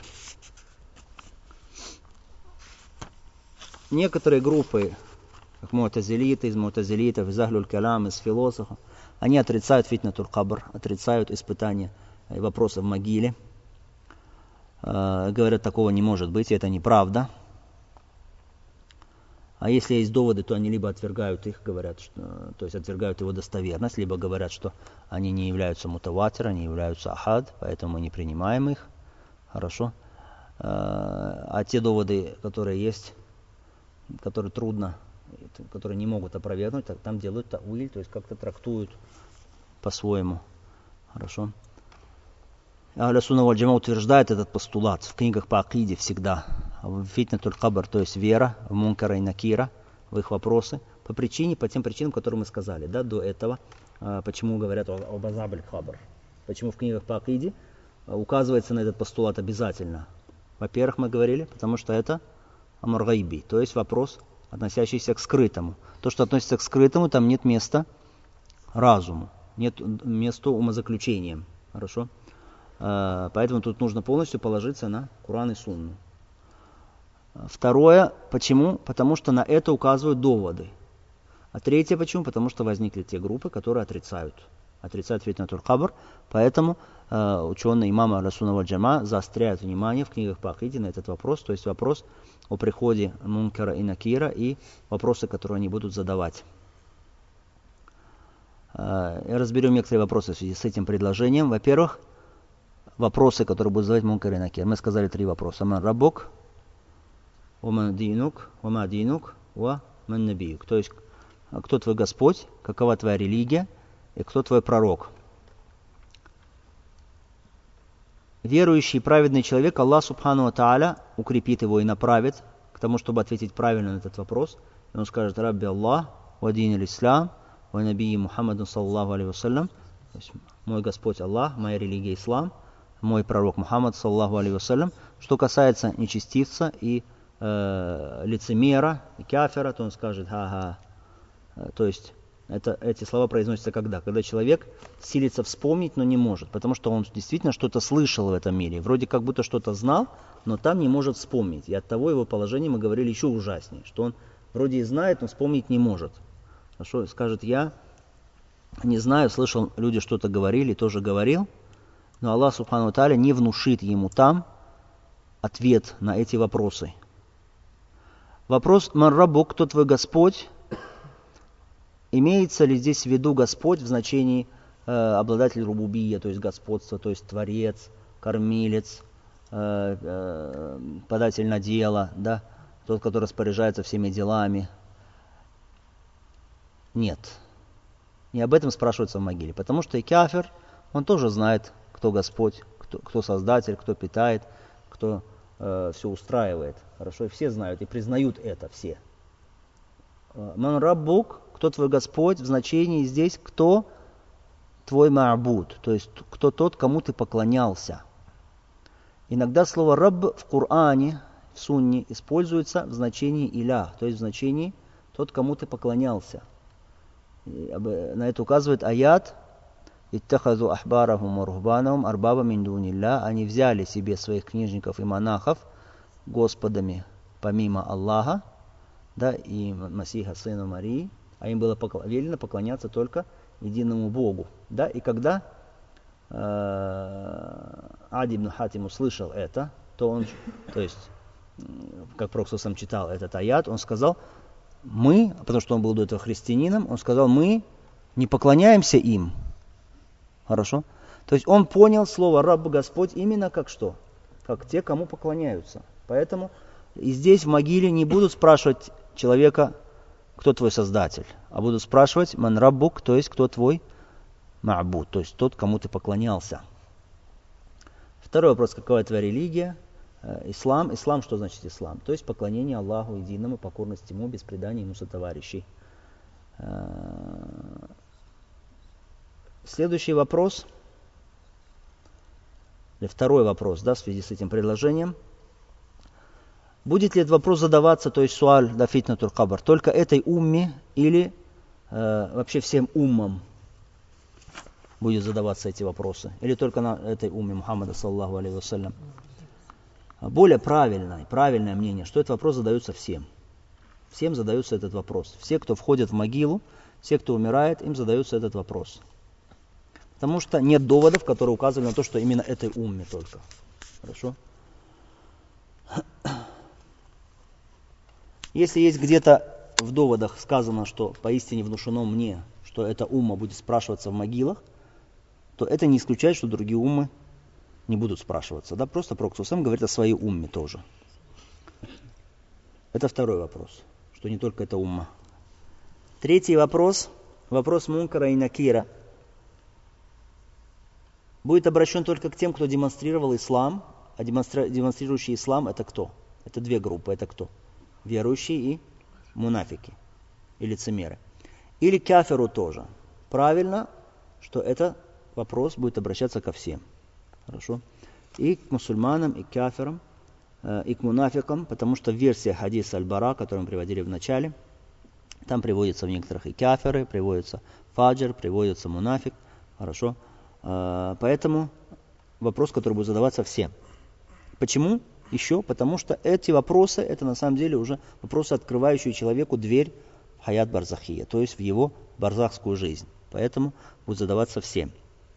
Некоторые группы, как му'тазилиты, из му'тазилитов, из ахлюль калам, из философов, они отрицают фитнатуль кабр, отрицают испытание и вопросы в могиле. Э, говорят, такого не может быть, это неправда. А если есть доводы, то они либо отвергают их, говорят, что, то есть отвергают его достоверность, либо говорят, что они не являются мутаватир, они являются ахад, поэтому мы не принимаем их. Хорошо. Э, а те доводы, которые есть, которые трудно, которые не могут опровергнуть, там делают тауиль, то есть как-то трактуют по-своему. Хорошо. Ахлю сунна валь джама утверждает этот постулат в книгах по акиде всегда. В фитнатуль кабр, то есть вера в мункара и накира, в их вопросы, по причине, по тем причинам, которые мы сказали, да, до этого, почему говорят об азаб аль-кабр. Почему в книгах по акиде указывается на этот постулат обязательно. Во-первых, мы говорили, потому что это амр гайби, то есть вопрос, относящийся к скрытому. То, что относится к скрытому, там нет места разуму, нет места умозаключениям. Хорошо? Поэтому тут нужно полностью положиться на Куран и Сунну. Второе, почему? Потому что на это указывают доводы. А третье, почему? Потому что возникли те группы, которые отрицают. Отрицают фитнатуль кабр. Поэтому э, ученые имама ахлю сунна валь джама заостряют внимание в книгах по акиде на этот вопрос. То есть вопрос о приходе мункара и накира и вопросы, которые они будут задавать. Э, разберем некоторые вопросы в связи с этим предложением. Во-первых, вопросы, которые будут задавать мункар и накир. Мы сказали три вопроса. Ман раббук, ваман динук, вама динук, ва ман набиюк. То есть, кто твой Господь, какова твоя религия и кто твой пророк. Верующий и праведный человек, Аллах субхану ва тааля укрепит его и направит к тому, чтобы ответить правильно на этот вопрос. И он скажет: Рабби Аллах, ва дин аль-Ислам, ва набии Мухаммаду саллаллаху алейхи вассалям. То есть, мой Господь Аллах, моя религия Ислам, мой пророк Мухаммад саллаллаху алейхи вассалям. Что касается нечестивца и э, лицемера, и кафера, то он скажет ха-ха. То есть это, эти слова произносятся когда? Когда человек силится вспомнить, но не может, потому что он действительно что-то слышал в этом мире, вроде как будто что-то знал, но там не может вспомнить. И оттого его положение, мы говорили, еще ужаснее, что он вроде и знает, но вспомнить не может. Хорошо, скажет: я не знаю, слышал, люди что-то говорили, тоже говорил, но Аллах субхану ва тааля не внушит ему там ответ на эти вопросы. Вопрос «Ман раббук», кто твой Господь? Имеется ли здесь в виду Господь в значении э, обладатель рубубия, то есть господство, то есть творец, кормилец, э, э, податель на дело, да, тот, который распоряжается всеми делами? Нет. Не об этом спрашивается в могиле, потому что и кафир, он тоже знает, кто Господь, кто, кто Создатель, кто питает, кто э, все устраивает. Хорошо, и все знают и признают это все. Ман раббук, кто твой Господь, в значении здесь кто твой ма'буд, то есть кто тот, кому ты поклонялся. Иногда слово рабб в Коране, в Сунне используется в значении илях, то есть в значении тот, кому ты поклонялся. И на это указывает аят: «Иттахазу ахбарахум ва рухбанахум арбаба мин дунилля». Они взяли себе своих книжников и монахов господами помимо Аллаха, да, и Масиха, сына Марии, а им было покл... велено поклоняться только единому Богу. Да, и когда э, Ади ибн Хатим услышал это, то он, то есть, как Пророк сам читал этот аят, он сказал: мы, потому что он был до этого христианином, он сказал, мы не поклоняемся им. Хорошо? То есть он понял слово Рабб, Господь, именно как что? Как те, кому поклоняются. Поэтому и здесь в могиле не будут спрашивать человека, кто твой создатель, а будут спрашивать ман раббук, то есть кто твой ма'буд, то есть тот, кому ты поклонялся. Второй вопрос, какова твоя религия? Ислам. Ислам, что значит ислам? То есть поклонение Аллаху единому, покорность ему, без предания ему сотоварищей. Следующий вопрос, или второй вопрос, да, в связи с этим предложением. Будет ли этот вопрос задаваться, то есть суаль да фитнатуль кабр, только этой умме или э, вообще всем уммам будет задаваться эти вопросы? Или только на этой умме Мухаммада саллаллаху алейхи вассалям? Более правильное, правильное мнение, что этот вопрос задается всем. Всем задается этот вопрос. Все, кто входит в могилу, все, кто умирает, им задается этот вопрос. Потому что нет доводов, которые указывали на то, что именно этой умме только. Хорошо? Если есть где-то в доводах сказано, что поистине внушено мне, что эта умма будет спрашиваться в могилах, то это не исключает, что другие уммы не будут спрашиваться. Да? Просто Пророк сам говорит о своей умме тоже. Это второй вопрос, что не только эта умма. Третий вопрос, вопрос Мункара и Накира, будет обращен только к тем, кто демонстрировал ислам, а демонстри... демонстрирующий ислам это кто? Это две группы, это кто? Верующие и мунафики, и лицемеры. Или кафиру тоже. Правильно, что этот вопрос будет обращаться ко всем. Хорошо? И к мусульманам, и к кафирам, э, и к мунафикам, потому что версия хадиса Аль-Бара, которую мы приводили в начале, там приводится в некоторых и кафиры, приводится фаджр, приводится мунафик. Хорошо? Э, поэтому вопрос, который будет задаваться всем. Почему? Еще потому, что эти вопросы, это на самом деле уже вопросы, открывающие человеку дверь в хаят барзахия, то есть в его барзахскую жизнь. Поэтому будут задаваться всем.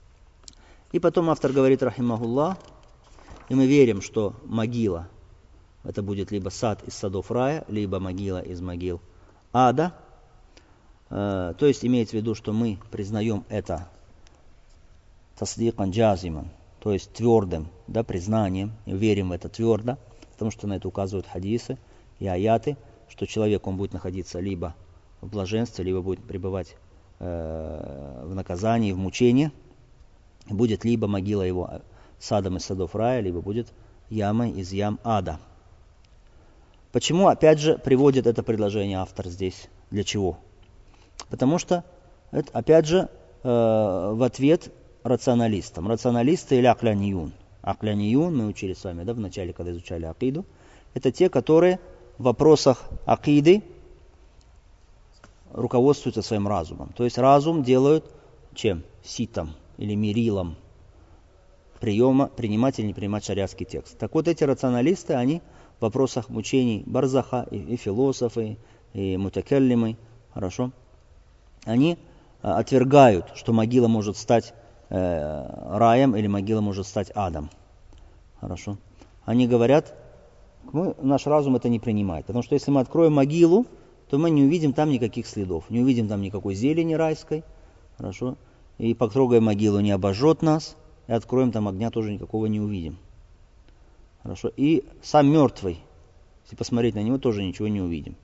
И потом автор говорит, рахимахуллах, и мы верим, что могила, это будет либо сад из садов рая, либо могила из могил ада. Э, то есть имеется в виду, что мы признаем это тасликан джазиман, то есть твердым, да, признанием, и верим в это твердо, потому что на это указывают хадисы и аяты, что человек, он будет находиться либо в блаженстве, либо будет пребывать э, в наказании, в мучении, будет либо могила его садом из садов рая, либо будет ямой из ям ада. Почему, опять же, приводит это предложение автор здесь? Для чего? Потому что, это, опять же, э, в ответ рационалистам. Рационалисты или акляниюн. Акляниюн, мы учили с вами, да, в начале, когда изучали акиду. Это те, которые в вопросах акиды руководствуются своим разумом. То есть разум делают чем? Ситом или мерилом приема, принимать или не принимать шариатский текст. Так вот, эти рационалисты, они в вопросах мучений барзаха, и, и философы, и мутакаллимы, хорошо, они а, отвергают, что могила может стать раем или могила может стать адом. Хорошо. Они говорят, мы, наш разум это не принимает. Потому что если мы откроем могилу, то мы не увидим там никаких следов. Не увидим там никакой зелени райской. Хорошо. И потрогаем могилу, не обожжет нас. И откроем там огня, тоже никакого не увидим. Хорошо. И сам мертвый, если посмотреть на него, тоже ничего не увидим.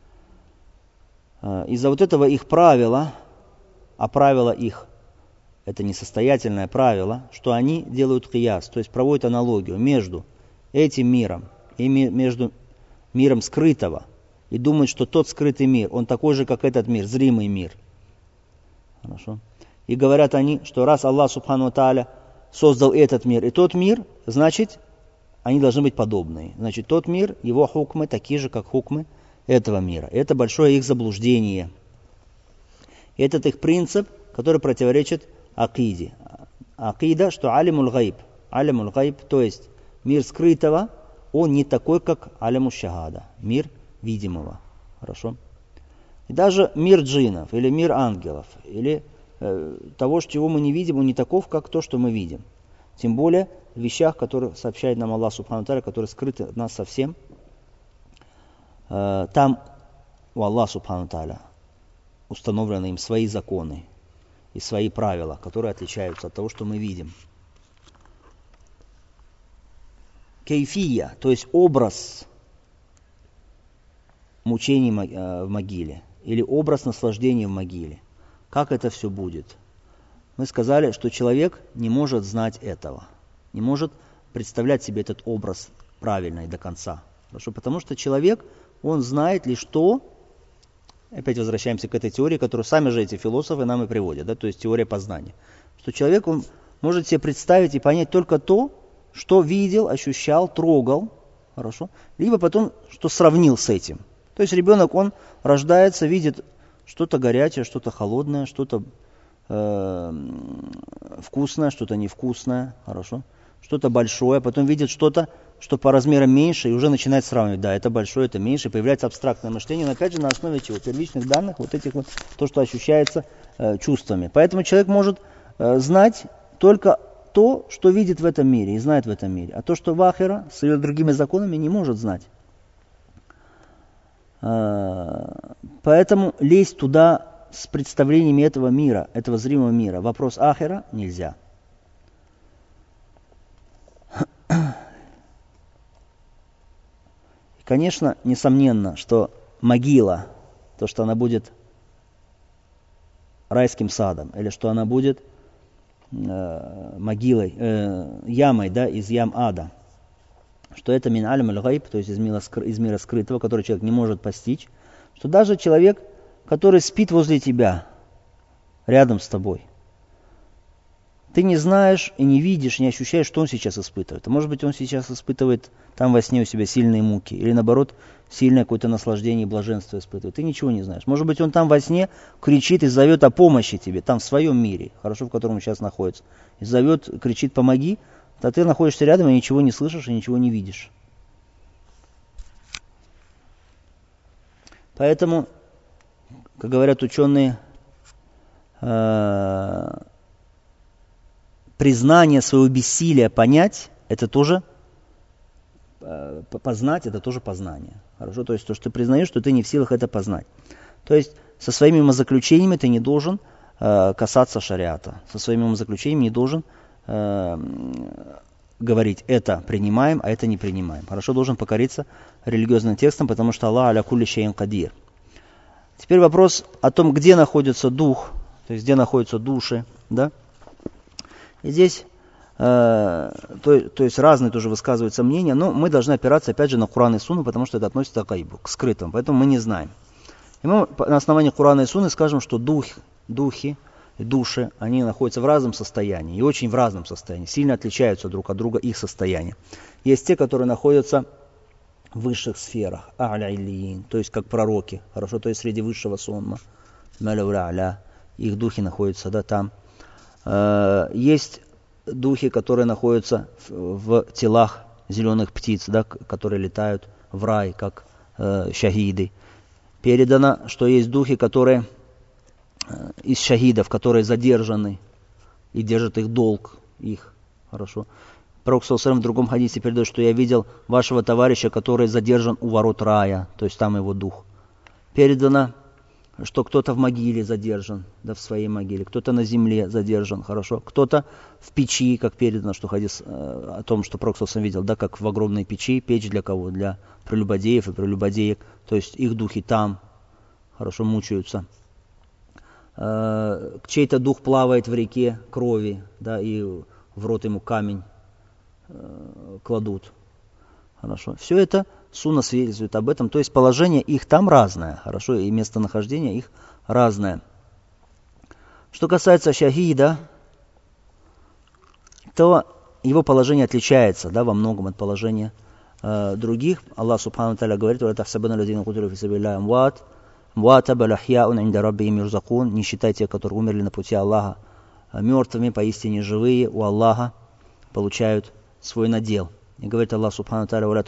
Из-за вот этого их правила, а правило их это несостоятельное правило, что они делают кияс, то есть проводят аналогию между этим миром и ми- между миром скрытого, и думают, что тот скрытый мир, он такой же, как этот мир, зримый мир. Хорошо. И говорят они, что раз Аллах Субхану ва Тааля создал этот мир и тот мир, значит, они должны быть подобные. Значит, тот мир, его хукмы такие же, как хукмы этого мира. Это большое их заблуждение. И этот их принцип, который противоречит акиде. Акида, что алимуль гайб. Алимуль гайб, то есть мир скрытого, он не такой, как алимуль шахада. Мир видимого. Хорошо? И даже мир джиннов, или мир ангелов, или э, того, чего мы не видим, он не таков, как то, что мы видим. Тем более в вещах, которые сообщает нам Аллах Субхану ва Тааля, которые скрыты от нас совсем. Э, там у Аллаха Субхану Тааля установлены им свои законы и свои правила, которые отличаются от того, что мы видим. Кейфия, то есть образ мучений в могиле или образ наслаждения в могиле. Как это все будет? Мы сказали, что человек не может знать этого, не может представлять себе этот образ правильно и до конца. Хорошо? Потому что человек, он знает лишь то, опять возвращаемся к этой теории, которую сами же эти философы нам и приводят, да, то есть теория познания, что человек, он может себе представить и понять только то, что видел, ощущал, трогал, хорошо, либо потом, что сравнил с этим. То есть ребенок, он рождается, видит что-то горячее, что-то холодное, что-то э, вкусное, что-то невкусное, хорошо, что-то большое, потом видит что-то, что по размерам меньше, и уже начинает сравнивать, да, это большое, это меньше, появляется абстрактное мышление, но опять же на основе чего? Первичных данных, вот этих вот, то, что ощущается э, чувствами. Поэтому человек может э, знать только то, что видит в этом мире и знает в этом мире, а то, что в ахира с ее другими законами, не может знать. Э, поэтому лезть туда с представлениями этого мира, этого зримого мира, вопрос ахира нельзя. Конечно, несомненно, что могила, то, что она будет райским садом, или что она будет э, могилой, э, ямой, да, из ям ада, что это мин алям аль-гайб, то есть из мира, из мира скрытого, который человек не может постичь, что даже человек, который спит возле тебя, рядом с тобой, ты не знаешь и не видишь, не ощущаешь, что он сейчас испытывает. А может быть, он сейчас испытывает там во сне у себя сильные муки, или наоборот, сильное какое-то наслаждение и блаженство испытывает. Ты ничего не знаешь. Может быть, он там во сне кричит и зовет о помощи тебе, там в своем мире, хорошо, в котором он сейчас находится. И зовет, кричит, помоги, а ты находишься рядом и ничего не слышишь и ничего не видишь. Поэтому, как говорят ученые, признание своего бессилия понять, это тоже э, познать, это тоже познание. Хорошо? То есть то, что ты признаешь, что ты не в силах это познать. То есть со своими умозаключениями ты не должен э, касаться шариата. Со своими умозаключениями не должен э, говорить, это принимаем, а это не принимаем. Хорошо, должен покориться религиозным текстам, потому что Аллах аля кулли шейин кадир. Теперь вопрос о том, где находится дух, то есть где находятся души, да? И здесь, э, то, то есть разные тоже высказываются мнения, но мы должны опираться опять же на Куран и Сунну, потому что это относится к гайбу, к скрытым, поэтому мы не знаем. И мы на основании Курана и Сунны скажем, что дух, духи, души, они находятся в разном состоянии, и очень в разном состоянии, сильно отличаются друг от друга их состояния. Есть те, которые находятся в высших сферах, а'ля-илиин, то есть как пророки, хорошо, то есть среди высшего сонма, ма'ля-уля-а'ля, их духи находятся, да, там. Есть духи, которые находятся в телах зеленых птиц, да, которые летают в рай, как э, шахиды. Передано, что есть духи, которые э, из шахидов, которые задержаны и держат их долг, их, хорошо. Пророк саллаллаху алейхи ва саллям в другом хадисе передает, что я видел вашего товарища, который задержан у ворот рая, то есть там его дух. Передано, что кто-то в могиле задержан, да, в своей могиле, кто-то на земле задержан, хорошо, кто-то в печи, как передано, что хадис э, о том, что Пророк саллаллаху алейхи ва саллям видел, да, как в огромной печи, печь для кого? Для прелюбодеев и прелюбодеек, то есть их духи там, хорошо, мучаются. Э, чей-то дух плавает в реке крови, да, и в рот ему камень э, кладут, хорошо. Все это Сунна свидетельствует об этом, то есть положение их там разное, хорошо, и местонахождение их разное. Что касается шахида, то его положение отличается, да, во многом от положения э, других. Аллах субхану тааля говорит: не считайте тех, которые умерли на пути Аллаха, мертвыми, поистине живые у Аллаха получают свой надел. И говорит Аллах субхану тааля: не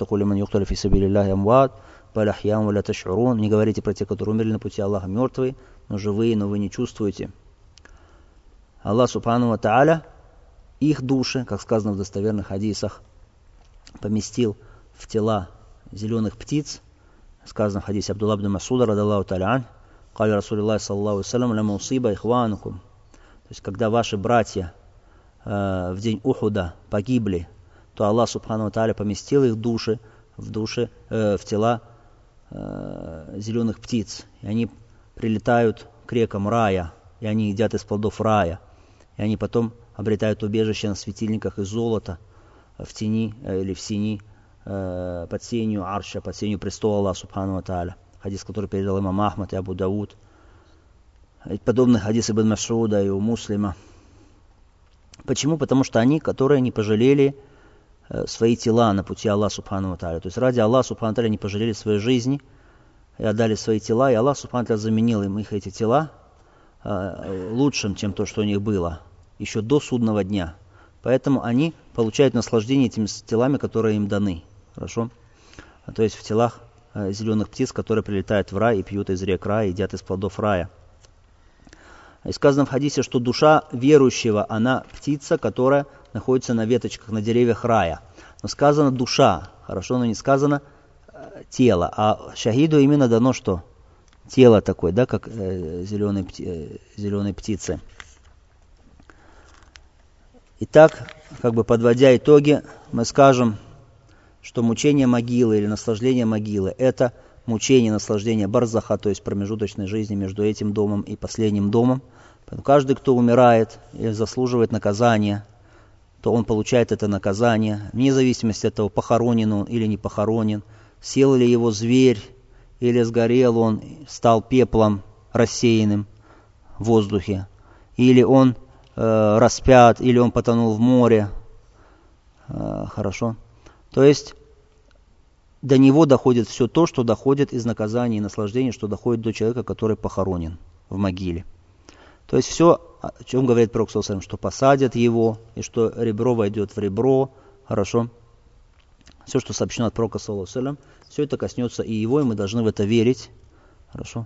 говорите про тех, которые умерли на пути Аллаха, мертвые, но живые, но вы не чувствуете. Аллах субхану тааля их души, как сказано в достоверных хадисах, поместил в тела зеленых птиц, Сказано в хадисе Абдулла ибн Масуда, радаллаху та'аля ан, «Кали Расулиллах саллаллаху алейхи ва саллям, ля мусиба ихванукум». То есть, когда ваши братья э, в день Ухуда погибли, то Аллах субхану ва та'аля поместил их души в души, э, в тела э, зеленых птиц. И они прилетают к рекам рая, и они едят из плодов рая. И они потом обретают убежище на светильниках из золота, в тени э, или в сини, э, под сенью арша, под сенью престола Аллаха субхану ва та'аля. Хадис, который передал имам Ахмад и Абу Дауд. Подобный хадис Ибн Мас'уда и у Муслима. Почему? Потому что они, которые не пожалели э, свои тела на пути Аллаха субхану ва та'аля. То есть ради Аллаха субхану ва та'аля не пожалели своей жизни и отдали свои тела, и Аллах субхану ва та'аля заменил им их эти тела э, лучшим, чем то, что у них было, еще до судного дня. Поэтому они получают наслаждение этими телами, которые им даны. Хорошо? То есть в телах э, зеленых птиц, которые прилетают в рай и пьют из рек рая, едят из плодов рая. И сказано в хадисе, что душа верующего, она птица, которая находится на веточках, на деревьях рая. Но сказано душа, хорошо, но не сказано э, тело. А шахиду именно дано что? Тело такое, да, как э, зеленой, э, зеленой птицы. Итак, как бы подводя итоги, мы скажем, что мучение могилы или наслаждение могилы – это мучение, наслаждение барзаха, то есть промежуточной жизни между этим домом и последним домом. Поэтому каждый, кто умирает или заслуживает наказания, то он получает это наказание, вне зависимости от того, похоронен он или не похоронен, съел ли его зверь, или сгорел он, стал пеплом рассеянным в воздухе, или он э, распят, или он потонул в море. Э, хорошо. То есть до него доходит все то, что доходит из наказания и наслаждения, что доходит до человека, который похоронен в могиле. То есть все, о чем говорит Пророк саллаллаху алейхи ва саллям, что посадят его, и что ребро войдет в ребро, хорошо. Все, что сообщено от Пророка саллаллаху алейхи ва саллям, все это коснется и его, и мы должны в это верить, хорошо.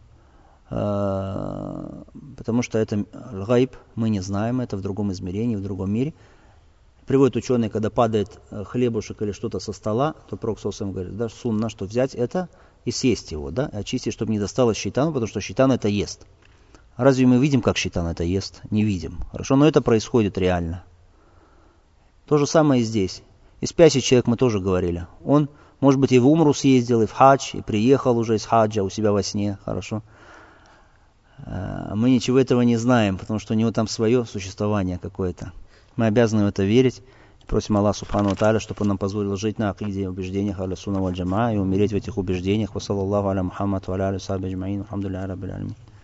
Потому что это гайб, мы не знаем это в другом измерении, в другом мире. Приводят ученые, когда падает хлебушек или что-то со стола, то Пророк саллаллаху алейхи ва саллям говорит, да, сунна, что взять это и съесть его, да, и очистить, чтобы не досталось шейтану, потому что шейтан это ест. Разве мы видим, как шейтан это ест? Не видим. Хорошо, но это происходит реально. То же самое и здесь. И спящий человек, мы тоже говорили. Он, может быть, и в Умру съездил, и в хадж, и приехал уже из хаджа у себя во сне. Хорошо. Мы ничего этого не знаем, потому что у него там свое существование какое-то. Мы обязаны в это верить. Просим Аллаха субхану ва тааля, чтобы он нам позволил жить на акиде и убеждениях ахля сунна валь джамаа и умереть в этих убеждениях. Ва саллаллаху аля Мухаммад ва аля алихи ва сахбихи аджмаин. Алхамдулиллахи раббил алямин.